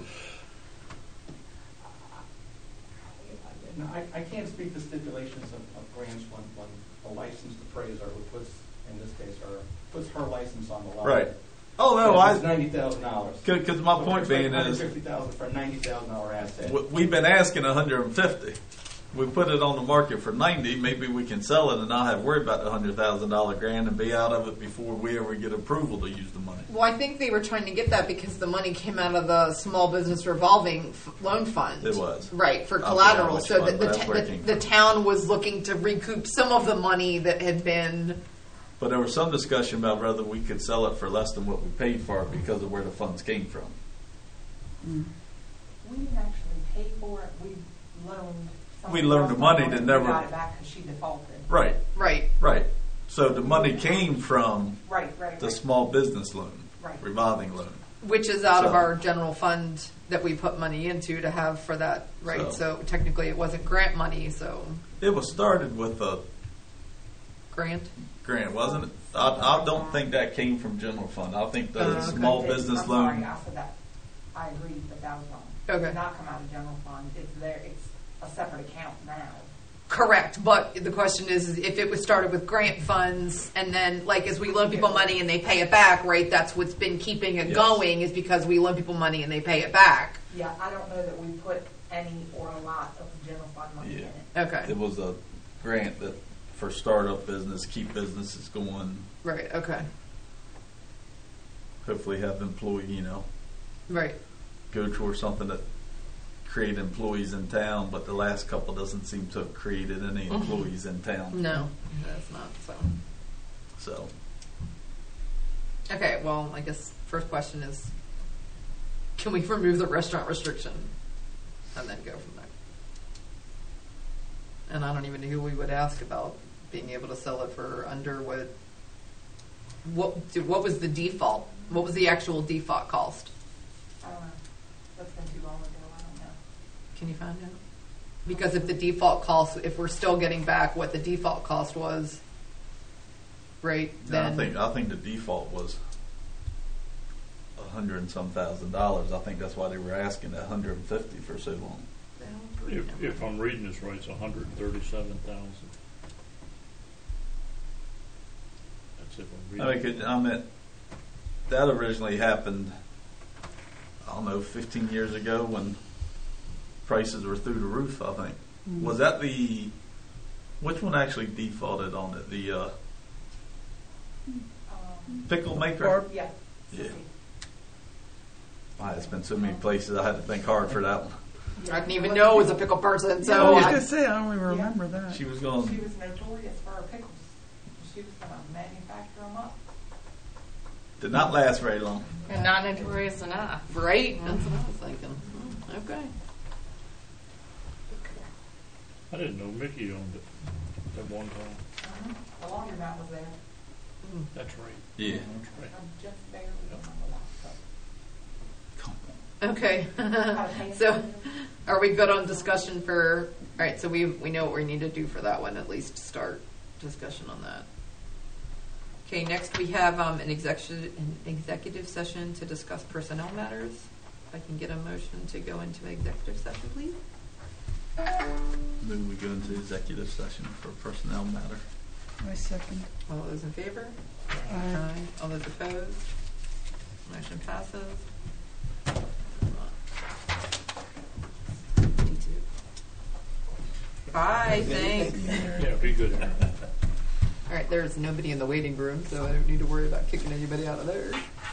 [SPEAKER 5] No, I, I can't speak to stipulations of, of grants when, when a licensed appraiser who puts, in this case, her, puts her license on the line.
[SPEAKER 7] right. Oh no,
[SPEAKER 5] It's
[SPEAKER 7] I
[SPEAKER 5] ninety thousand dollars.
[SPEAKER 7] because my point being is
[SPEAKER 5] fifty thousand for a ninety thousand dollar asset.
[SPEAKER 7] we- we've been asking one hundred and fifty. We put it on the market for ninety. Maybe we can sell it and not have to worry about the hundred thousand dollar grant and be out of it before we ever get approval to use the money.
[SPEAKER 1] Well, I think they were trying to get that because the money came out of the small business revolving f- loan fund.
[SPEAKER 7] It was.
[SPEAKER 1] Right, for
[SPEAKER 7] I forgot
[SPEAKER 1] collateral.
[SPEAKER 7] which
[SPEAKER 1] So
[SPEAKER 7] one,
[SPEAKER 1] the,
[SPEAKER 7] but
[SPEAKER 1] the,
[SPEAKER 7] that's
[SPEAKER 1] ta-
[SPEAKER 7] where it
[SPEAKER 1] the,
[SPEAKER 7] came
[SPEAKER 1] the
[SPEAKER 7] from.
[SPEAKER 1] town was looking to recoup some of the money that had been.
[SPEAKER 7] But there was some discussion about whether we could sell it for less than what we paid for it because of where the funds came from.
[SPEAKER 6] Mm.
[SPEAKER 8] We didn't actually pay for it, we loaned.
[SPEAKER 7] We
[SPEAKER 8] somebody
[SPEAKER 7] loaned
[SPEAKER 8] else
[SPEAKER 7] the money
[SPEAKER 8] money
[SPEAKER 7] that
[SPEAKER 8] and
[SPEAKER 7] never-
[SPEAKER 8] We got it back because she defaulted.
[SPEAKER 7] Right,
[SPEAKER 1] Right.
[SPEAKER 7] right. So the money came from
[SPEAKER 8] Right, right,
[SPEAKER 7] the
[SPEAKER 8] right.
[SPEAKER 7] small business loan,
[SPEAKER 8] Right.
[SPEAKER 7] revolving loan.
[SPEAKER 1] Which is out of
[SPEAKER 7] So-
[SPEAKER 1] our general fund that we put money into to have for that, right?
[SPEAKER 7] So-
[SPEAKER 1] So, technically, it wasn't grant money, so
[SPEAKER 7] It was started with a
[SPEAKER 1] grant.
[SPEAKER 7] grant, wasn't it? I, I don't think that came from general fund. I think the
[SPEAKER 1] Uh, okay.
[SPEAKER 7] small
[SPEAKER 8] It's-
[SPEAKER 7] business
[SPEAKER 8] I'm sorry,
[SPEAKER 7] loan.
[SPEAKER 8] I said that, I agree, but that was wrong.
[SPEAKER 1] Okay.
[SPEAKER 8] It did not come out of general fund, it's there, it's a separate account now.
[SPEAKER 1] Correct, but the question is, is if it was started with grant funds and then, like, as we loan people money and they pay it back, right? That's what's been keeping it
[SPEAKER 7] Yes.
[SPEAKER 1] going is because we loan people money and they pay it back.
[SPEAKER 8] Yeah, I don't know that we put any or a lot of general fund money in
[SPEAKER 7] Yeah.
[SPEAKER 8] it.
[SPEAKER 1] Okay,
[SPEAKER 7] It was a grant that for startup business, keep businesses going,
[SPEAKER 1] right, okay.
[SPEAKER 7] hopefully have employee, you know,
[SPEAKER 1] Right.
[SPEAKER 7] go towards something that create employees in town, but the last couple doesn't seem to have created any employees in town.
[SPEAKER 1] No, that's not so.
[SPEAKER 7] So,
[SPEAKER 1] Okay, well, I guess first question is, can we remove the restaurant restriction and then go from there? And I don't even know who we would ask about being able to sell it for under what, what, dude, what was the default? What was the actual default cost?
[SPEAKER 8] I don't know. That's been too long ago. I don't know.
[SPEAKER 1] Can you find out? Because if the default cost, if we're still getting back what the default cost was, right,
[SPEAKER 7] no, I
[SPEAKER 1] then.
[SPEAKER 7] think I think the default was a hundred and some thousand dollars. I think that's why they were asking a hundred and fifty for so long.
[SPEAKER 4] If, if I'm reading this right, it's one hundred thirty-seven thousand. That's if I'm
[SPEAKER 7] I
[SPEAKER 4] reading.
[SPEAKER 7] mean, could, I mean, that originally happened, I don't know, fifteen years ago when prices were through the roof, I think.
[SPEAKER 6] Mhm.
[SPEAKER 7] Was that the, which one actually defaulted on it? The uh,
[SPEAKER 8] Um,
[SPEAKER 7] pickle maker?
[SPEAKER 6] Barb?
[SPEAKER 8] yeah.
[SPEAKER 7] Yeah. Ah, it's been so many places, I had to think hard for that one.
[SPEAKER 1] I didn't even know it was a pickle person,
[SPEAKER 6] I
[SPEAKER 1] so.
[SPEAKER 6] was
[SPEAKER 1] I-
[SPEAKER 6] gonna say, I don't even remember that.
[SPEAKER 7] She was going,
[SPEAKER 8] She was notorious for her pickles. She was going to manufacture them up.
[SPEAKER 7] did not last very long.
[SPEAKER 10] And not notorious enough.
[SPEAKER 1] Right? That's what I was thinking. Hmm, Okay.
[SPEAKER 4] I didn't know Mickey owned it at one time.
[SPEAKER 8] Mm-hmm. The laundromat was there.
[SPEAKER 1] Hmm.
[SPEAKER 4] That's right.
[SPEAKER 7] Yeah.
[SPEAKER 4] That's right.
[SPEAKER 8] I'm just barely remember that.
[SPEAKER 7] Come on.
[SPEAKER 1] Okay.
[SPEAKER 8] Okay.
[SPEAKER 1] So, are we good on discussion for, all right, so we, we know what we need to do for that one, at least start discussion on that. Okay, next we have um, an executive, an executive session to discuss personnel matters. If I can get a motion to go into executive session, please.
[SPEAKER 7] Then we go into executive session for personnel matter.
[SPEAKER 6] My second.
[SPEAKER 1] All those in favor?
[SPEAKER 6] Aye.
[SPEAKER 1] All those opposed? Motion passes. Me too. Bye, thanks.
[SPEAKER 4] Yeah, be good.
[SPEAKER 1] All right, there's nobody in the waiting room, so I don't need to worry about kicking anybody out of there.